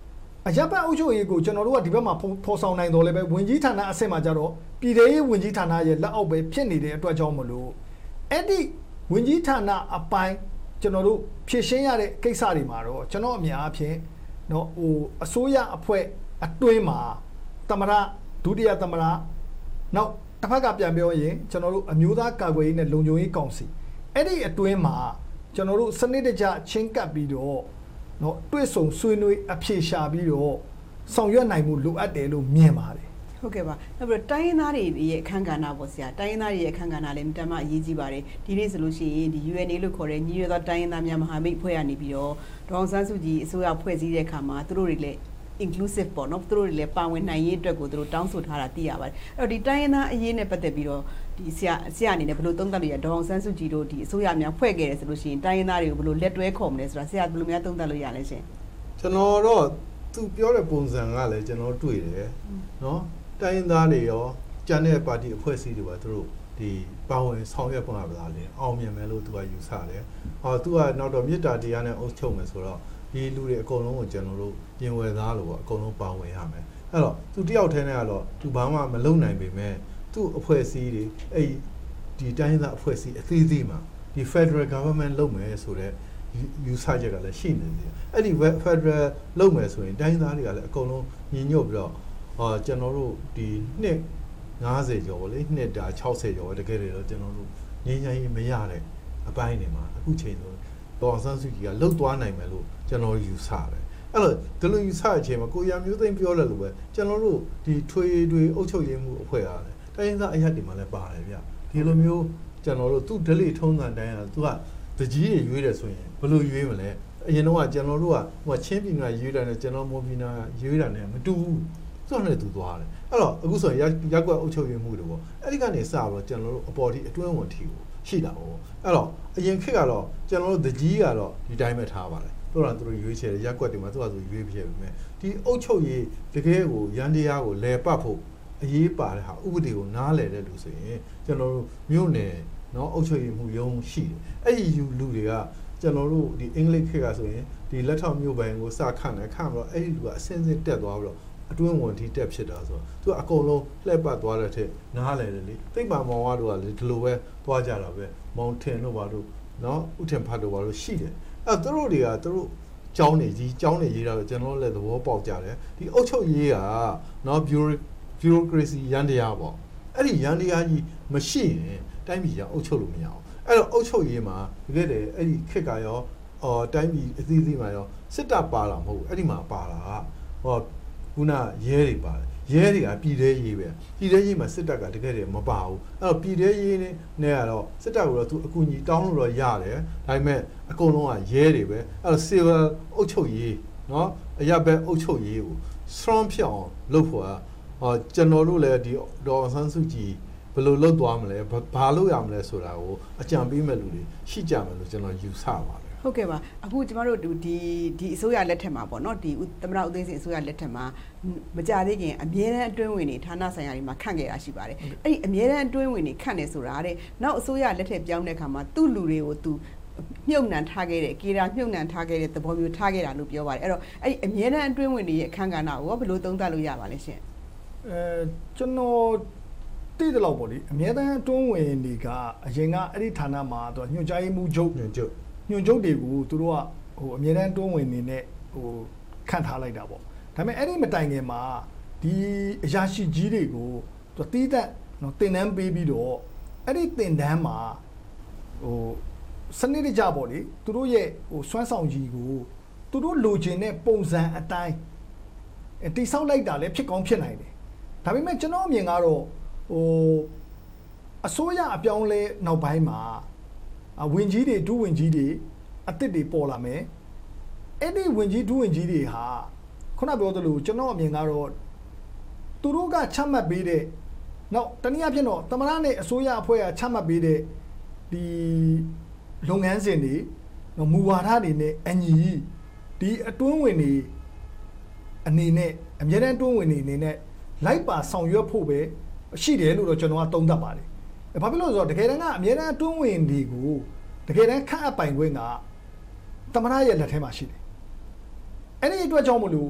အရပ်ဘက်အုပ်ချုပ်ရေးကိုကျွန်တော်တို့ကဒီဘက်မှာဖော်ဆောင်နိုင်တော်လဲပဲဝင်ကြီးဌာနအဆင့်မှာကြတော့ပြည်ထောင်ရေးဝင်ကြီးဌာနရဲ့လက်အောက်ပဲဖြစ်နေတဲ့အတွက်ကြောင့်မလို့အဲ့ဒီဝင်ကြီးဌာနအပိုင်းကျွန်တော်တို့ဖြည့်ရှင်းရတဲ့ကိစ္စတွေမှာတော့ကျွန်တော်အများအဖြစ်နော်ဟိုအစိုးရအဖွဲ့အတွင်းမှာသမရဒုတိယသမရနောက်တစ်ဖက်ကပြန်ပြောရင်ကျွန်တော်တို့အမျိုးသားကာကွယ်ရေးနဲ့လုံခြုံရေးကောင်စီအဲ့ဒီအတွင်းမှာကျွန်တော်တို့စနစ်တကျချင်းကပ်ပြီးတော့နော်တွေ့ဆုံဆွေးနွေးအဖြေရှာပြီးတော့ဆောင်ရွက်နိုင်မှုလိုအပ်တယ်လို့မြင်ပါတယ်ဟုတ်ကဲ့ပါနောက်ပြီးတော့တိုင်းရင်းသားတွေရဲ့အခန်းကဏ္ဍပေါ့ဆရာတိုင်းရင်းသားတွေရဲ့အခန်းကဏ္ဍလည်းအများကြီးအရေးကြီးပါတယ်ဒီနေ့ဆိုလို့ရှိရင်ဒီ U N A လို့ခေါ်တဲ့ညီရသောတိုင်းရင်းသားများမဟာမိတ်ဖွဲ့ရနေပြီးတော့ဒေါအောင်ဆန်းစုကြည်အစိုးရဖွဲ့စည်းတဲ့အခါမှာသူတို့တွေလည်း inclusive ပေါ့နော်သူတို့တွေလည်းပါဝင်နိုင်ရေးအတွက်ကိုသူတို့တောင်းဆိုထားတာသိရပါတယ်အဲ့တော့ဒီတိုင်းရင်းသားအရေးနဲ့ပတ်သက်ပြီးတော့ဒီဆရာဆရာအနေနဲ့ဘယ်လိုသုံးသပ်လို့ရဒေါအောင်ဆန်းစုကြည်တို့ဒီအစိုးရများဖွဲ့ခဲ့တယ်ဆိုလို့ရှိရင်တိုင်းရင်းသားတွေကိုဘယ်လိုလက်တွဲခေါ်မလဲဆိုတာဆရာဘယ်လိုများသုံးသပ်လို့ရလဲရှင်ကျွန်တော်တော့သူပြောတဲ့ပုံစံကလည်းကျွန်တော်တွေ့တယ်နော်တိုင်းရင်းသားတွေရောကျန်တဲ့ပါတီအဖွဲ့အစည်းတွေပါသူတို့ဒီပါဝင်ဆောင်ရွက်ပုံရပါလားလေအောင်မြင်မယ်လို့သူကယူဆတယ်ဟောသူကနောက်တော့မြစ်တာတရားနဲ့အုပ်ချုပ်မယ်ဆိုတော့ဒီလူတွေအကုန်လုံးကိုကျွန်တော်တို့ပြင်ဝယ်သားလို့ပေါ့အကုန်လုံးပါဝင်ရမယ်အဲ့တော့သူတယောက်တည်းနဲ့ကတော့သူဘာမှမလုပ်နိုင်ပေမဲ့သူ့အဖွဲ့အစည်းတွေအဲ့ဒီတိုင်းသားအဖွဲ့အစည်းအသီးသီးမှာဒီ Federal Government လုပ်မယ်ဆိုတော့ယူဆချက်ကလည်းရှိနေတယ်အဲ့ဒီ Federal လုပ်မယ်ဆိုရင်တိုင်းသားတွေကလည်းအကုန်လုံးညီညွတ်ပြီးတော့အာကျွန်တော်တို့ဒီနှစ်၅၀ကျော်ပေါ့လေနှစ်တာ၆၀ကျော်တကယ်တော့ကျွန်တော်တို့ငြိမ်းချမ်းရေးမရတဲ့အပိုင်းတွေမှာအခုချိန်ဆိုဒေါ်အောင်ဆန်းစုကြည်ကလှုပ်သွားနိုင်မယ်လို့ကျွန်တော်ယူဆတယ်အဲ့တော့ဒီလိုယူဆတဲ့အချိန်မှာကိုရမျိုးသိန်းပြောတယ်လို့ပဲကျွန်တော်တို့ဒီထွေတွေအုပ်ချုပ်ရေးမှုအဖွဲ့အားလည်းတိုင်းရင်းသားအရက်တွေမှာလည်းပါတယ်ဗျဒီလိုမျိုးကျွန်တော်တို့သူ့ဒလိထုံးစံတိုင်းကသူကတကြီးတွေရွေးတယ်ဆိုရင်ဘယ်လိုရွေးမလဲအရင်တော့ကကျွန်တော်တို့ကဟိုချင်းပြည်နယ်ရွေးတာနဲ့ကျွန်တော်မော်ပြည်နယ်ရွေးတာနဲ့မတူဘူးသူ့နဲ့သူသွားတယ်အဲ့တော့အခုဆိုရင်ရက်ကွက်အုပ်ချုပ်ရေးမှုတွေပေါ့အဲ့ဒီကနေစတော့ကျွန်တော်တို့အပေါ်ထိအတွင်းဝင်ထိကိုရှိတာပေါ့အဲ့တော့အရင်ခေတ်ကတော့ကျွန်တော်တို့တကြီးကတော့ဒီတိုင်းပဲထားပါတယ်တို့တော့သူတို့ရွေးချယ်ရက်ကွက်တွေမှာသူကဆိုရွေးပြည့်ပြီမဲ့ဒီအုပ်ချုပ်ရေးတကယ်ကိုရန်တရားကိုလဲပတ်ဖို့အရေးပါတဲ့ဟာဥပဒေကိုနားလည်တဲ့လူဆိုရင်ကျွန်တော်တို့မြို့နယ်နော်အုပ်ချုပ်ရေးမှုရုံးရှိတယ်အဲ့ဒီယူလူတွေကကျွန်တော်တို့ဒီအင်္ဂလိပ်ခေတ်ကဆိုရင်ဒီလက်ထောက်မြို့ပိုင်ကိုစခန့်တယ်ခန့်ပြီးတော့အဲ့ဒီလူကအစင်းစင်းတက်သွားပြီးတော့အတွင်းဝင်ထိတက်ဖြစ်တာဆိုတော့သူကအကုန်လုံးလှည့်ပတ်သွားတဲ့ထက်နားလည်တယ်လေသိပ္ပံမောင်ဝါတို့ကလေဒီလိုပဲသွားကြတာပဲမောင်ထင်တို့ဘာတို့နော်ဥထင်ဖတ်တို့ဘာတို့ရှိတယ်အဲ့သူတို့တွေကသူတို့ကျောင်းနေကြီးကျောင်းနေရေးတာတော့ကျွန်တော်လည်းသဘောပေါက်ကြတယ်ဒီအုပ်ချုပ်ရေးကနော် bureaucracy ရန်တရားပေါ့အဲ့ဒီရန်တရားကြီးမရှိရင်တိုင်းပြည်ကအုပ်ချုပ်လို့မရအောင်အဲ့တော့အုပ်ချုပ်ရေးမှာတကယ်တည်းအဲ့ဒီခက်ကရောအော်တိုင်းပြည်အသီးသီးမှာရောစစ်တပ်ပါလာမဟုတ်ဘူးအဲ့ဒီမှာပါလာဟောခုနရဲတွေပါတယ်ရဲတွေကပြည်သေးရေးပဲပြည်သေးရေးမှာစစ်တပ်ကတကယ်တည်းမပါဘူးအဲ့တော့ပြည်သေးရေးနဲ့ကတော့စစ်တပ်ကတော့သူအကူအညီတောင်းလို့တော့ရတယ်ဒါပေမဲ့အကုန်လုံးကရဲတွေပဲအဲ့တော့ civil အုပ်ချုပ်ရေးနော်အရပ်ဘက်အုပ်ချုပ်ရေးကို strong ဖြစ်အောင်လုပ်ဖို့ဟောကျွန်တော်တို့လည်းဒီဒေါ်အောင်ဆန်းစုကြည်ဘယ်လိုလုပ်သွားမလဲဘာလုပ်ရမလဲဆိုတာကိုအကြံပေးမဲ့လူတွေရှိကြမယ်လို့ကျွန်တော်ယူဆပါတယ်ဟုတ်ကဲ့ပါအခုကျမတို့ဒီဒီအစိုးရလက်ထက်မှာပေါ့နော်ဒီသမ္မတဦးသိန်းစိန်အစိုးရလက်ထက်မှာမကြသေးခင်အမြဲတမ်းအတွင်းဝင်တွေဌာနဆိုင်ရာတွေမှာခန့်ခဲ့တာရှိပါတယ်အဲ့ဒီအမြဲတမ်းအတွင်းဝင်တွေခန့်နေဆိုတာတဲ့နောက်အစိုးရလက်ထက်ပြောင်းတဲ့အခါမှာသူ့လူတွေကိုသူမြုပ်နှံထားခဲ့တဲ့ကေရာမြုပ်နှံထားခဲ့တဲ့သဘောမျိုးထားခဲ့တာလို့ပြောပါတယ်အဲ့တော့အဲ့ဒီအမြဲတမ်းအတွင်းဝင်တွေရဲ့အခန်းကဏ္ဍကိုဘယ်လိုသုံးသပ်လို့ရပါလဲရှင်အဲကျွန်တော်တိတယ်လို့ပေါ့လေအမြဲတမ်းအတွင်းဝင်တွေကအရင်ကအဲ့ဒီဌာနမှာတော့ညွှန်ကြားရေးမှူးချုပ်ညွှန်ချုပ်ညွှန်ချုပ်တွေကိုသူတို့ကဟိုအမြဲတမ်းတွန်းဝင်နေနဲ့ဟိုခန့်ထားလိုက်တာပေါ့ဒါပေမဲ့အဲ့ဒီမတိုင်ခင်မှာဒီအရာရှိကြီးတွေကိုသူတီးသက်နော်တင်တန်းပေးပြီးတော့အဲ့ဒီတင်တန်းမှာဟိုစနစ်တကျပေါ့လေသူတို့ရဲ့ဟိုစွမ်းဆောင်ကြီးကိုသူတို့လိုချင်တဲ့ပုံစံအတိုင်းတိဆောက်လိုက်တာလည်းဖြစ်ကောင်းဖြစ်နိုင်တယ်ဒါပေမဲ့ကျွန်တော်အမြင်ကတော့ဟိုအစိုးရအပြောင်းလဲနောက်ပိုင်းမှာဝင်ကြီးတွေဒုဝင်ကြီးတွေအစ်စ်တွေပေါ်လာမယ်အဲ့ဒီဝင်ကြီးဒုဝင်ကြီးတွေဟာခုနပြောသလိုကျွန်တော်အမြင်ကတော့သူတို့ကချမှတ်ပေးတဲ့နောက်တနည်းအားဖြင့်တော့သမ္မတနဲ့အစိုးရအဖွဲ့ကချမှတ်ပေးတဲ့ဒီလုပ်ငန်းစဉ်တွေနော်မူဝါဒတွေနဲ့အညီဒီအတွင်းဝင်တွေအနေနဲ့အမြဲတမ်းအတွင်းဝင်တွေအနေနဲ့လိုက်ပါဆောင်ရွက်ဖို့ပဲရှိတယ်လို့တော့ကျွန်တော်ကသုံးသပ်ပါတယ်။ဘာဖြစ်လို့လဲဆိုတော့တကယ်တမ်းကအမြဲတမ်းအတွင်းဝင်တွေကိုတကယ်တမ်းခန့်အပ်ပိုင်ခွင့်ကသမ္မတရဲ့လက်ထဲမှာရှိတယ်။အဲ့ဒီအတွက်ကြောင့်မလို့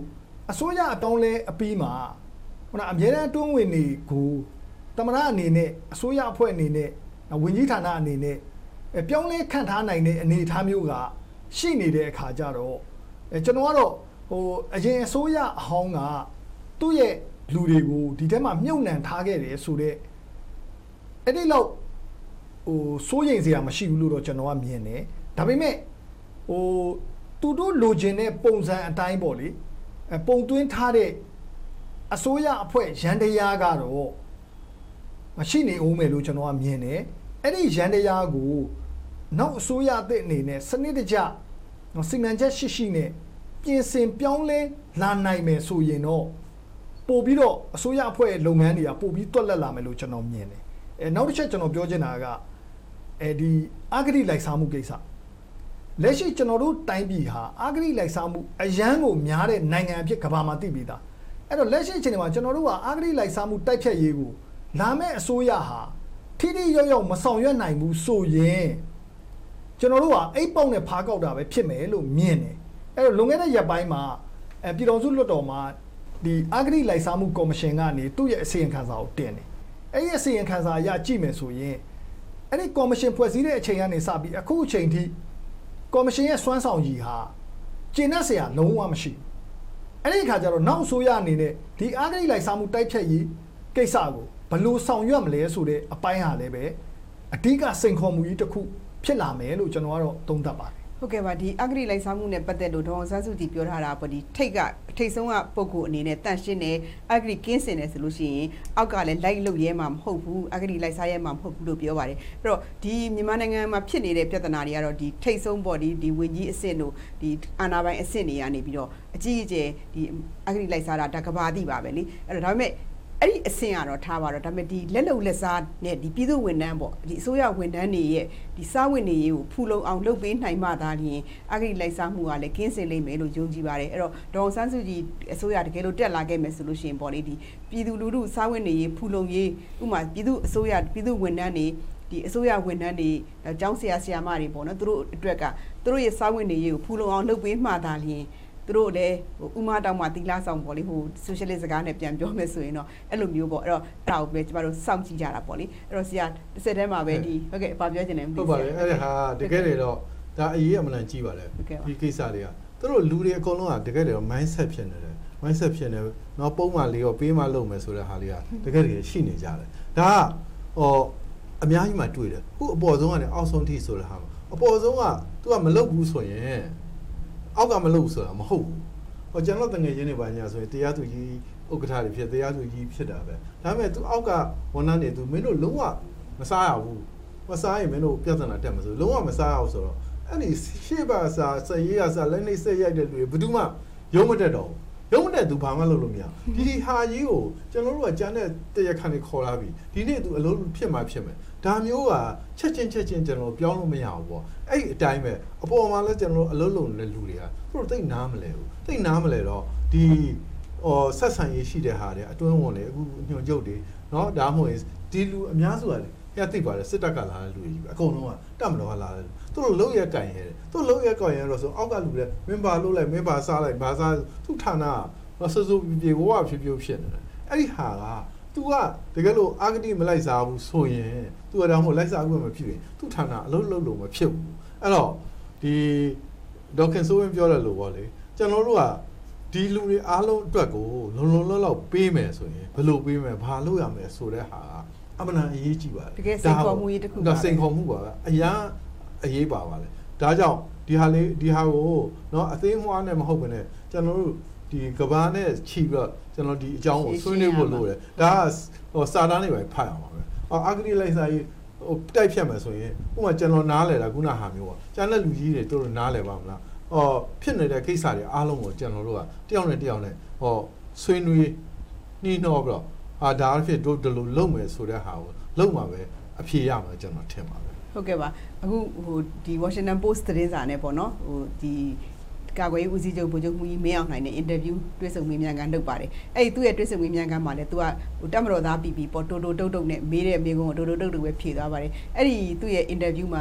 အစိုးရအတောင်းလဲအပြီးမှာဟိုအမြဲတမ်းတွန်းဝင်နေကိုတမရအနေနဲ့အစိုးရအဖွဲ့အနေနဲ့ဝန်ကြီးဌာနအနေနဲ့ပြောင်းလဲခန့်ထားနိုင်တဲ့အနေအထားမျိုးကရှိနေတဲ့အခါကျတော့အဲကျွန်တော်ကတော့ဟိုအရင်အစိုးရအဟောင်းကသူ့ရဲ့လူတွေကိုဒီထဲမှာမြုပ်နှံထားခဲ့တယ်ဆိုတော့အဲ့ဒီလောက်ဟိုစိုးရိမ်စရာမရှိဘူးလို့တော့ကျွန်တော်ကမြင်တယ်ဒါပေမဲ့ဟိုသူတို့လိုချင်တဲ့ပုံစံအတိုင်းပေါ့လေပုံသွင်းထားတဲ့အစိုးရအဖွဲ့ရန်တရားကတော့မရှိနေအောင်မယ်လို့ကျွန်တော်ကမြင်တယ်အဲ့ဒီရန်တရားကိုနောက်အစိုးရအသစ်အနေနဲ့စနစ်တကျစီမံချက်ရှိရှိနဲ့ပြင်ဆင်ပြောင်းလဲလာနိုင်မယ်ဆိုရင်တော့ပို့ပြီးတော့အစိုးရအဖွဲ့လုပ်ငန်းတွေကပို့ပြီးတွက်လက်လာမယ်လို့ကျွန်တော်မြင်တယ်အဲနောက်တစ်ချက်ကျွန်တော်ပြောချင်တာကအဲဒီအဂတိလိုက်စားမှုကိစ္စလက်ရှိကျွန်တော်တို့တိုင်းပြည်ဟာအဂတိလိုက်စားမှုအရန်ကိုများတဲ့နိုင်ငံအဖြစ်ကမ္ဘာမှာသိပြီးသားအဲ့တော့လက်ရှိအချိန်မှာကျွန်တော်တို့ကအဂတိလိုက်စားမှုတိုက်ဖြတ်ရေးကိုလာမယ့်အစိုးရဟာထိထိရောက်ရောက်မဆောင်ရွက်နိုင်ဘူးဆိုရင်ကျွန်တော်တို့ကအိတ်ပေါက်နဲ့ဖားကောက်တာပဲဖြစ်မယ်လို့မြင်တယ်အဲ့တော့လွန်ခဲ့တဲ့ရက်ပိုင်းမှာအဲပြည်တော်စုလွှတ်တော်မှာဒီအဂတိလိုက်စားမှုကော်မရှင်ကနေသူ့ရဲ့အစီရင်ခံစာကိုတင်တယ်အဲ့ဒီအစီရင်ခံစာအရကြည့်မယ်ဆိုရင်အဲ့ဒီကော်မရှင်ဖွဲ့စည်းတဲ့အချိန်ကနေစပြီးအခုအချိန်ထိကော်မရှင်ရဲ့စွမ်းဆောင်ရည်ဟာကျင့်တဲ့ဆရာလုံးဝမရှိဘူးအဲ့ဒီအခါကျတော့နောက်အစိုးရအနေနဲ့ဒီအဂတိလိုက်စားမှုတိုက်ဖြတ်ရေးကိစ္စကိုဘယ်လိုဆောင်ရွက်မလဲဆိုတဲ့အပိုင်းဟာလည်းပဲအဓိကစိန်ခေါ်မှုကြီးတစ်ခုဖြစ်လာမယ်လို့ကျွန်တော်ကတော့သုံးသပ်ပါတယ်ဟုတ်ကဲ့ပါဒီအဂရိလိုက်စားမှုနဲ့ပတ်သက်လို့ဒေါအောင်ဆန်းစုကြည်ပြောထားတာပေါ့ဒီထိတ်ကထိတ်ဆုံးကပုံကိုအနေနဲ့တန့်ရှင်းတယ်အဂရိကင်းစင်တယ်ဆိုလို့ရှိရင်အောက်ကလည်းလိုက်လုရဲမှာမဟုတ်ဘူးအဂရိလိုက်စားရဲမှာမဟုတ်ဘူးလို့ပြောပါတယ်အဲ့တော့ဒီမြန်မာနိုင်ငံမှာဖြစ်နေတဲ့ပြဿနာတွေကတော့ဒီထိတ်ဆုံးပေါ့ဒီဒီဝင်ကြီးအစ်စ်တို့ဒီအာဏာပိုင်အစ်စ်တွေကနေပြီးတော့အကြီးအကျယ်ဒီအဂရိလိုက်စားတာဒါကဘာတိပါပဲလေအဲ့တော့ဒါပေမဲ့အဲ့ဒီအဆင့်ကတော့ထားပါတော့ဒါပေမဲ့ဒီလက်လုံလက်စားနဲ့ဒီပြည်သူဝန်ထမ်းပေါ့ဒီအစိုးရဝန်ထမ်းတွေရဲ့ဒီစားဝတ်နေရေးကိုဖူလုံအောင်လုပ်ပေးနိုင်မှသာလျှင်အဂရိလိုက်စားမှုကလည်းကင်းစင်လိမ့်မယ်လို့ယုံကြည်ပါတယ်အဲ့တော့ဒေါအောင်ဆန်းစုကြည်အစိုးရတကယ်လို့တက်လာခဲ့မယ်ဆိုလို့ရှိရင်ပေါ့လေဒီပြည်သူလူထုစားဝတ်နေရေးဖူလုံရေးဥပမာပြည်သူအစိုးရပြည်သူဝန်ထမ်းတွေဒီအစိုးရဝန်ထမ်းတွေအကြောင်းဆရာဆရာမတွေပေါ့နော်သူတို့အတွက်ကသူတို့ရဲ့စားဝတ်နေရေးကိုဖူလုံအောင်လုပ်ပေးမှသာလျှင်သူတို့လည်းဟိုဥမာတောင်မှတီလာဆောင်ပေါ့လေဟို socialist စကားနဲ့ပြန်ပြောမယ်ဆိုရင်တော့အဲ့လိုမျိုးပေါ့အဲ့တော့အဲ့ဒါကိုပဲကျမတို့စောင့်ကြည့်ကြတာပေါ့လေအဲ့တော့ဆရာတစ်ဆက်တည်းမှာပဲဒီဟုတ်ကဲ့ဘာပြောချင်လဲမသိဘူးဟုတ်ပါလေအဲ့ဒါဟာတကယ်လေတော့ဒါအရေးအမှန်ကြီးပါလေဒီကိစ္စတွေကသူတို့လူတွေအကုန်လုံးကတကယ်လေတော့ mindset ဖြစ်နေတယ် mindset ဖြစ်နေတော့ပုံမှန်လေးရောပေးမှလုပ်မယ်ဆိုတဲ့ဟာလေးကတကယ်တကယ်ရှိနေကြတယ်ဒါကဟောအများကြီးမှတွေ့တယ်ခုအပေါ်ဆုံးကနေအောက်ဆုံးထိဆိုတဲ့ဟာအပေါ်ဆုံးက तू ကမလုပ်ဘူးဆိုရင်အောက်ကမလုပ်ဆိုတာမဟုတ်ဘူးဟောကျွန်တော်တငယ်ချင်းတွေပါညာဆိုရင်တရားသူကြီးဥက္ကဋ္ဌတွေဖြစ်တရားသူကြီးဖြစ်တာပဲဒါပေမဲ့ तू အောက်ကဝန်ထမ်းတွေ तू မင်းတို့လုံးဝမစားရဘူးမစားရင်မင်းတို့ပြဿနာတက်မှာဆိုလုံးဝမစားရအောင်ဆိုတော့အဲ့ဒီရှေ့ပါစားစရေးရစားလက်နေဆက်ရိုက်တဲ့လူတွေဘယ်သူမှရုံးမတက်တော့ရုံးမတက် तू ဘာမှလုပ်လို့မရဒီဒီဟာကြီးကိုကျွန်တော်တို့ကကြမ်းတဲ့တရားခံတွေခေါ်လာပြီဒီနေ့ तू အလုံးဖြစ်မှဖြစ်မယ်ဒါမျိုးကချက်ချင်းချက်ချင်းကျွန်တော်ပြောင်းလို့မရဘူးပေါ့အဲ့ဒီအတိုင်းပဲအပေါ်မှာလည်းကျွန်တော်တို့အလုံးလုံးတဲ့လူတွေကသူတို့သိနားမလဲဘူးသိနားမလဲတော့ဒီဟောဆက်ဆံရေးရှိတဲ့ဟာတွေအတွင်းဝင်လေအခုညွန်ကျုပ်တွေเนาะဒါမှမဟုတ်ဒီလူအများစုကလေရသိပါတယ်စစ်တပ်ကလာတဲ့လူတွေကြီးပဲအကုန်လုံးကတက်မတော်ကလာတယ်သူတို့လုံးရက်ကန်ရဲတယ်သူတို့လုံးရက်ကန်ရဲတော့ဆိုအောက်ကလူတွေမင်းပါလို့လိုက်မင်းပါစားလိုက်ဘာစားသူ့ဌာနကဆူဆူပြေဝဝဖြစ်ဖြစ်ဖြစ်နေတယ်အဲ့ဒီဟာကतू ကတကယ်လို့အာဂတိမလိုက်စားဘူးဆိုရင် तू ကတော့မလိုက်စားဘူးမဖြစ်ရင်သူ့ဌာနအလုံးလုံးလုံးမဖြစ်ဘူးအဲ့တော့ဒီဒေါခင်ဆိုးဝင်ပြောတယ်လို့ပေါ့လေကျွန်တော်တို့ကဒီလူတွေအားလုံးအတွက်ကိုလုံလုံလောက်လောက်ပေးမယ်ဆိုရင်ဘယ်လိုပေးမယ်ဘာလုပ်ရမယ်ဆိုတဲ့ဟာအမှန်အရေးကြီးပါတယ်တကယ်စိန်ခေါ်မှုကြီးတစ်ခုပါဒါစိန်ခေါ်မှုပါအရာအရေးပါပါလေဒါကြောင့်ဒီဟာလေးဒီဟာကိုเนาะအသိမွှားနဲ့မဟုတ်ဘဲနဲ့ကျွန်တော်တို့ဒီကဘာနဲ့ခြိပြီးတော့ကျွန်တော်ဒီအကြောင်းကိုဆွေးနွေးဖို့လိုတယ်ဒါကဟိုစာတမ်းတွေပဲဖတ်အောင်ပါပဲအော်အာဂတိလိုက်စားရေးဟိုတိုက်ဖြတ်မယ်ဆိုရင်ဥပမာကျွန်တော်နားလဲတာခုနဟာမျိုးပေါ့ကျန်တဲ့လူကြီးတွေတို့နားလဲပါမလားအော်ဖြစ်နေတဲ့ကိစ္စတွေအားလုံးကိုကျွန်တော်တို့ကတယောက်နဲ့တယောက်နဲ့ဟောဆွေးနွေးနှီးနှောပြီးတော့ဟာဒါအဖြစ်တို့ဒီလိုလုပ်မယ်ဆိုတဲ့ဟာကိုလုပ်မှာပဲအဖြေရမှာကျွန်တော်ထင်ပါတယ်ဟုတ်ကဲ့ပါအခုဟိုဒီ Washington Post သတင်းစာနဲ့ပေါ့နော်ဟိုဒီကာကွယ်ရေးဦးစီးချုပ်ဗိုလ်ချုပ်မှုကြီးမင်းအောင်လှိုင်နဲ့အင်တာဗျူးတွေ့ဆုံမေးမြန်းခန်းလုပ်ပါတယ်အဲ့ဒီသူ့ရဲ့တွေ့ဆုံမေးမြန်းခန်းမှာလည်းသူကဟိုတက်မတော်သားပြီးပြီးပေါ့တိုတိုတုတ်တုတ်နဲ့မေးတဲ့မေးခွန်းကိုတိုတိုတုတ်တုတ်ပဲဖြေသွားပါတယ်အဲ့ဒီသူ့ရဲ့အင်တာဗျူးမှာ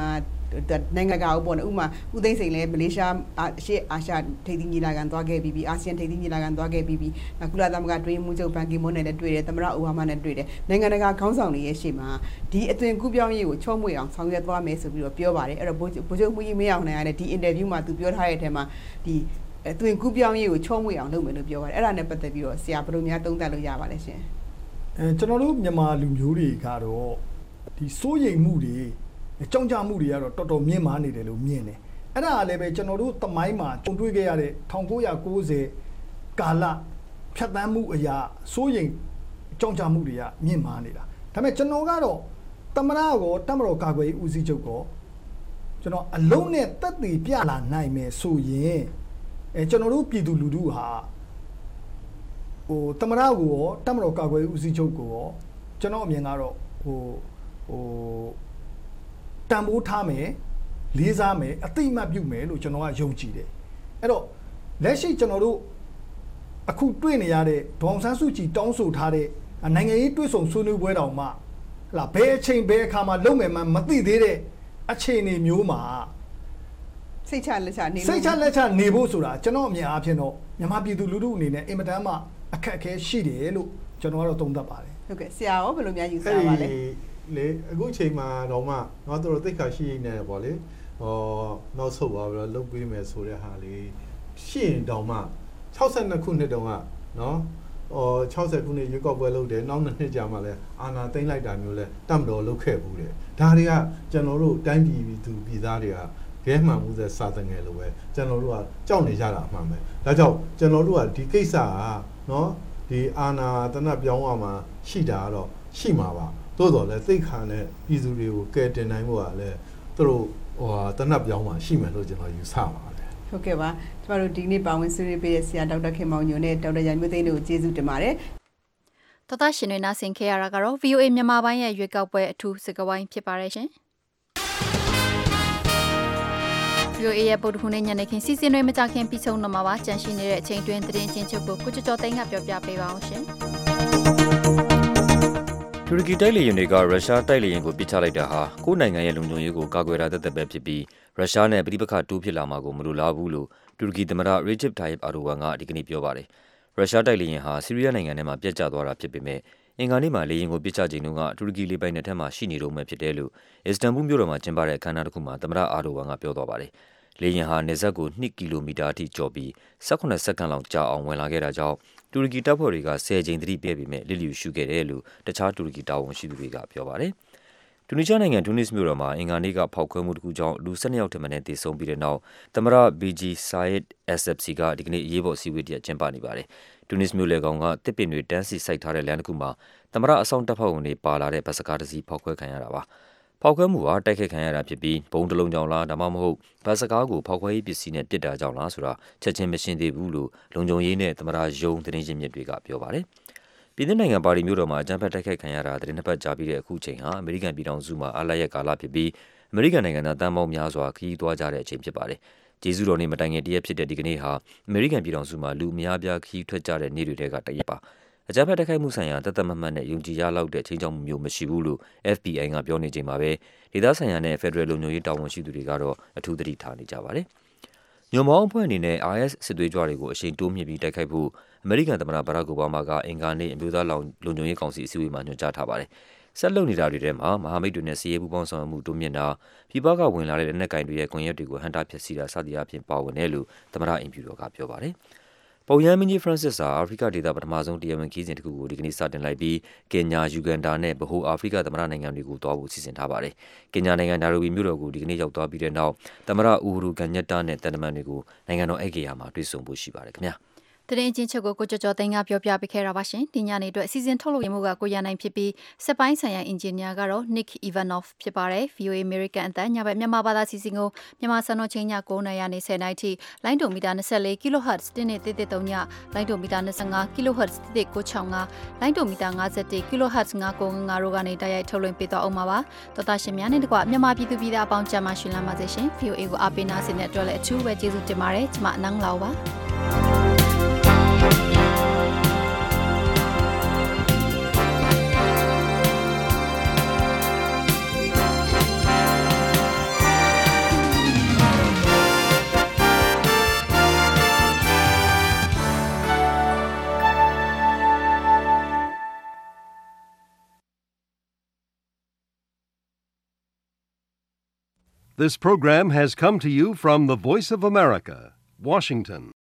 နိုင်ငံကပေါ့နော်ဥမာဦးသိန်းစိန်လည်းမလေးရှားအရှေ့အာရှထိပ်သီးညီလာခံသွားခဲ့ပြီးပြီးအာဆီယံထိပ်သီးညီလာခံသွားခဲ့ပြီးပြီးကုလသမဂ္ဂတွင်းမှုချုပ်ဘန်ကီမွန်းနဲ့လည်းတွေ့တယ်သမ္မတအိုဘားမားနဲ့တွေ့တယ်နိုင်ငံတကာခေါင်းဆောင်တွေရဲ့ရှေ့မှာဒီအသွင်ကူးပြောင်းရေးကိုချောမွေ့အောင်ဆောင်ရွက်သွားမယ်ဆိုပြီးတော့ပြောပါတယ်အဲ့တော့ဗိုလ်ချုပ်မှုကြီးမင်းအောင်နိုင်ကလည်းဒီအင်တာဗျူးမှာသူပြောထားတဲ့အထက်မှာဒီအသွင်ကူးပြောင်းရေးကိုချောမွေ့အောင်လုပ်မယ်လို့ပြောပါတယ်အဲ့ဒါနဲ့ပတ်သက်ပြီးတော့ဆရာဘယ်လိုများသုံးသပ်လို့ရပါလဲရှင်အဲကျွန်တော်တို့မြန်မာလူမျိုးတွေကတော့ဒီစိုးရိမ်မှုတွေကြောင်ကြမှုတွေကတော့တော်တော်မြင့်မားနေတယ်လို့မြင်တယ်အဲ့ဒါလည်းပဲကျွန်တော်တို့သမိုင်းမှာကြုံတွေ့ခဲ့ရတဲ့၁၉၉၀ကာလဖြတ်သန်းမှုအရာစိုးရိမ်ကြောင်ကြမှုတွေကမြင့်မားနေတာဒါပေမဲ့ကျွန်တော်ကတော့သမရကောတမတော်ကာကွယ်ရေးဦးစီးချုပ်ကောကျွန်တော်အလုံးနဲ့တက်တည်ပြလာနိုင်မယ်ဆိုရင်အဲကျွန်တော်တို့ပြည်သူလူထုဟာဟိုသမရကိုရောတမတော်ကာကွယ်ရေးဦးစီးချုပ်ကိုရောကျွန်တော်အမြင်ကတော့ဟိုဟိုတန်ဖိုးထားမယ်လေးစားမယ်အသိအမှတ်ပြုမယ်လို့ကျွန်တော်ကယုံကြည်တယ်အဲ့တော့လက်ရှိကျွန်တော်တို့အခုတွေ့နေရတဲ့ဒေါအောင်ဆန်းစုကြည်တောင်းဆိုထားတဲ့နိုင်ငံရေးတွေ့ဆုံဆွေးနွေးပွဲတောင်မှလာဘယ်အချိန်ဘယ်အခါမှာလုပ်မယ်မှမသိသေးတဲ့အခြေအနေမျိုးမှာစိတ်ချလက်ချနေစိတ်ချလက်ချနေဖို့ဆိုတာကျွန်တော်အမြင်အားဖြင့်တော့မြန်မာပြည်သူလူထုအနေနဲ့အင်မတန်မှအခက်အခဲရှိတယ်လို့ကျွန်တော်ကတော့သုံးသပ်ပါတယ်ဟုတ်ကဲ့ဆရာရောဘယ်လိုများယူဆပါလဲလေအခုချိန်မှာတော့မှတော့သူတို့သိက္ခာရှိနေတယ်ပေါ့လေဟောနောက်ဆုတ်သွားပြီးတော့လုပ်ပေးမယ်ဆိုတဲ့ဟာလေးရှင်းတောင်မှ၆၂ခုနှစ်တုန်းကနော်ဟော၆၀ခုနှစ်ရွေးကောက်ပွဲလုပ်တယ်နောက်နှစ်နှစ်ကြာမှလည်းအာဏာသိမ်းလိုက်တာမျိုးလဲတတ်မတော်လုပ်ခဲ့ဘူးတယ်ဒါတွေကကျွန်တော်တို့တိုင်းပြည်သူပြည်သားတွေကခဲမှန်မှုသက်စာသင်ငယ်လိုပဲကျွန်တော်တို့ကကြောက်နေကြတာအမှန်ပဲဒါကြောင့်ကျွန်တော်တို့ကဒီကိစ္စကနော်ဒီအာဏာတနတ်ပြောင်းရမှာရှိတာတော့ရှိမှာပါသို့တော်လည်းသိက္ခာနဲ့ပြည်သူတွေကိုကယ်တင်နိုင်ဖို့ကလည်းသူတို့ဟိုတနတ်ပြောင်းမှာရှိမယ်လို့ကျွန်တော်ယူဆပါတယ်ဟုတ်ကဲ့ပါကျမတို့ဒီနေ့ပါဝင်ဆွေးနွေးပေးတဲ့ဆရာဒေါက်တာခင်မောင်ညိုနဲ့ဒေါက်တာရန်မျိုးသိန်းတို့ကိုကျေးဇူးတင်ပါတယ်တော်တော်ရှင်တွေနားဆင်ခဲ့ရတာကတော့ ဗီအိုအေ မြန်မာပိုင်းရဲ့ရွေးကောက်ပွဲအထူးစကားဝိုင်းဖြစ်ပါတယ်ရှင် ဗီအိုအေ ရဲ့ပုဒ်ခုနဲ့ညနေခင်းစီစဉ်တွေမကြခင်ပြီးဆုံးတော့မှာပါကြန့်ရှိနေတဲ့အချိန်တွင်းသတင်းချင်းချုပ်ကိုကိုကျော်ကျော်သိန်းကပြောပြပေးပါအောင်ရှင်တူရကီတိုက်လေယာဉ်တွေကရုရှားတိုက်လေယာဉ်ကိုပစ်ချလိုက်တာဟာကိုယ်နိုင်ငံရဲ့လုံခြုံရေးကိုကာကွယ်တာသက်သက်ပဲဖြစ်ပြီးရုရှားနဲ့ပြည်ပခါတိုးဖြစ်လာမှာကိုမလိုလားဘူးလို့တူရကီသမ္မတ Recep Tayyip Erdogan ကဒီကနေ့ပြောပါတယ်ရုရှားတိုက်လေယာဉ်ဟာဆီးရီးယားနိုင်ငံထဲမှာပြတ်ကျသွားတာဖြစ်ပေမဲ့အင်္ဂါနေ့မှာလေယာဉ်ကိုပစ်ချချိန်တုန်းကတူရကီလေပိုင်နယ်ထဲမှာရှိနေတော့မှဖြစ်တယ်လို့အစ္စတန်ဘူမြို့တော်မှာကျင်းပတဲ့အခမ်းအနားတစ်ခုမှာသမ္မတ Erdogan ကပြောသွားပါတယ်လေယာဉ်ဟာနေဆက်ကိုနှစ်ကီလိုမီတာအထိကျော်ပြီး၁၈စက္ကန့်လောက်ကြာအောင်ဝင်လာခဲ့တာကြောင့်တူရကီတပ်ဖွဲ့တွေက၁၀ကြိမ်သတိပေးပြီးမဲ့လစ်လျူရှုခဲ့တယ်လို့တခြားတူရကီတာဝန်ရှိသူတွေကပြောပါတယ်။တူနီးရှားနိုင်ငံတူနစ်မြို့တော်မှာအင်္ဂါနေ့ကဖောက်ခွဲမှုတစ်ခုကြောင့်လူ၁၂ယောက်ထက်မနည်းသေဆုံးပြီးတဲ့နောက်သမ္မတ Beji Said Essebsi ကဒီကနေ့အရေးပေါ်အစည်းအဝေးတရပ်ကျင်းပနေပါတယ်။တူနစ်မြို့လေကောင်ကတစ်ပင်တွေတန်းစီစိုက်ထားတဲ့လမ်းတစ်ခုမှာသမ္မတအဆောင်တပ်ဖွဲ့ဝင်တွေပါလာတဲ့ဘတ်စကားတစ်စီးဖောက်ခွဲခံရတာပါ။ဖောက်ခွဲမှုဟာတိုက်ခိုက်ခံရတာဖြစ်ပြီးဘုံတလုံးကြောင့်လားဒါမှမဟုတ်ဘတ်စကားကိုဖောက်ခွဲရေးပစ္စည်းနဲ့ပစ်တာကြောင့်လားဆိုတာချက်ချင်းမရှင်းသေးဘူးလို့လုံခြုံရေးနဲ့သမ္မတရုံးသတင်းရင်းမြစ်တွေကပြောပါတယ်။ပြည်내နိုင်ငံပါရီမြို့တော်မှာအကြမ်းဖက်တိုက်ခိုက်ခံရတာသတင်းနှစ်ပတ်ကြာပြီးတဲ့အခုချိန်ဟာအမေရိကန်ပြည်ထောင်စုမှာအားလရက်ကာလဖြစ်ပြီးအမေရိကန်နိုင်ငံသားတန်းပေါင်းများစွာခရီးသွားကြတဲ့အချိန်ဖြစ်ပါတယ်။ကျေးဇူးတော်နေ့မတိုင်ခင်တရက်ဖြစ်တဲ့ဒီကနေ့ဟာအမေရိကန်ပြည်ထောင်စုမှာလူအများပြားခရီးထွက်ကြတဲ့နေ့တွေကတရက်ပါ။အကြမ်းဖက်တိုက်ခိုက်မှုဆိုင်ရာတသက်မမှတ်နဲ့ယုံကြည်ရလောက်တဲ့ချိန်ချောက်မှုမျိုးမရှိဘူးလို့ F B I ကပြောနေချိန်မှာပဲဒေသဆိုင်ရာနဲ့ Federal လုံခြုံရေးတာဝန်ရှိသူတွေကတော့အထူးသတိထားနေကြပါတယ်။ညွန်မောင်းအဖွဲ့အနေနဲ့ I S စစ်သွေးကြွတွေကိုအရှိန်တိုးမြှင့်ပြီးတိုက်ခိုက်ဖို့အမေရိကန်သမ္မတဘရက်အိုဘားမားကအင်္ဂါနေ့အမျိုးသားလုံခြုံရေးကောင်စီအစည်းအဝေးမှာညွှန်ကြားထားပါတယ်။ဆက်လုပ်နေတာတွေထဲမှာမဟာမိတ်တွေနဲ့စီးရဲပူးပေါင်းဆောင်ရွက်မှုတိုးမြင့်တာပြည်ပကဝင်လာတဲ့လက်နက်ကင်တွေရဲ့ကွန်ရက်တွေကိုဟန်တာဖျက်ဆီးတာစသည်အပြင်ပါဝင်တယ်လို့သမ္မတအင်ဖြူတော်ကပြောပါတယ်။ပုံရမ်းမင်းကြီး Francis ဟာအာဖရိကဒေသပထမဆုံးတရားဝင်ခီးစဉ်တစ်ခုကိုဒီကနေ့စတင်လိုက်ပြီးကင်ညာ၊ယူဂန်ဒါနဲ့ဗဟိုအာဖရိကသမ္မတနိုင်ငံတွေကိုတွားဖို့စီစဉ်ထားပါတယ်။ကင်ညာနိုင်ငံနာရိုဘီမြို့တော်ကိုဒီကနေ့ရောက်သွားပြီးတဲ့နောက်သမ္မတအူဟူရူကန်ညက်တာနဲ့တန်တမန်တွေကိုနိုင်ငံတော်ဧည့်ဂေဟာမှာတွေ့ဆုံဖို့ရှိပါတယ်ခင်ဗျာ။သတင်းချင်းချုပ်ကိုကိုကျော်ကျော်သိန်းကပြောပြပေးခဲ့တာပါရှင်ဒီညနေအတွက်စီစဉ်ထုတ်လုပ်ရမှုကကိုရနိုင်ဖြစ်ပြီးစက်ပိုင်းဆိုင်ရာအင်ဂျင်နီယာကတော့ Nick Ivanov ဖြစ်ပါတယ် V O A American အသံညဘက်မြန်မာဘာသာစီစဉ်ကိုမြန်မာစံတော်ချိန်ည၉နာရီနဲ့၁၀နာရီထိလိုင်းဒိုမီတာ၂၄ kHz တင်းနဲ့တိတိတုံညလိုင်းဒိုမီတာ၂၅ kHz တိတိကို၆၅လိုင်းဒိုမီတာ၅၁ kHz ၅၉၅တို့ကနေတိုက်ရိုက်ထုတ်လွှင့်ပေးတော့အောင်ပါပါတော်တာရှင်များနဲ့တကွမြန်မာပြည်သူပြည်သားအပေါင်းကြမ်းမှရှင်လာပါစေရှင် V O A ကိုအားပေးနာဆင်တဲ့အတွက်လည်းအထူးပဲကျေးဇူးတင်ပါတယ်ကျွန်မအနန်းလောက်ပါ This program has come to you from the Voice of America, Washington.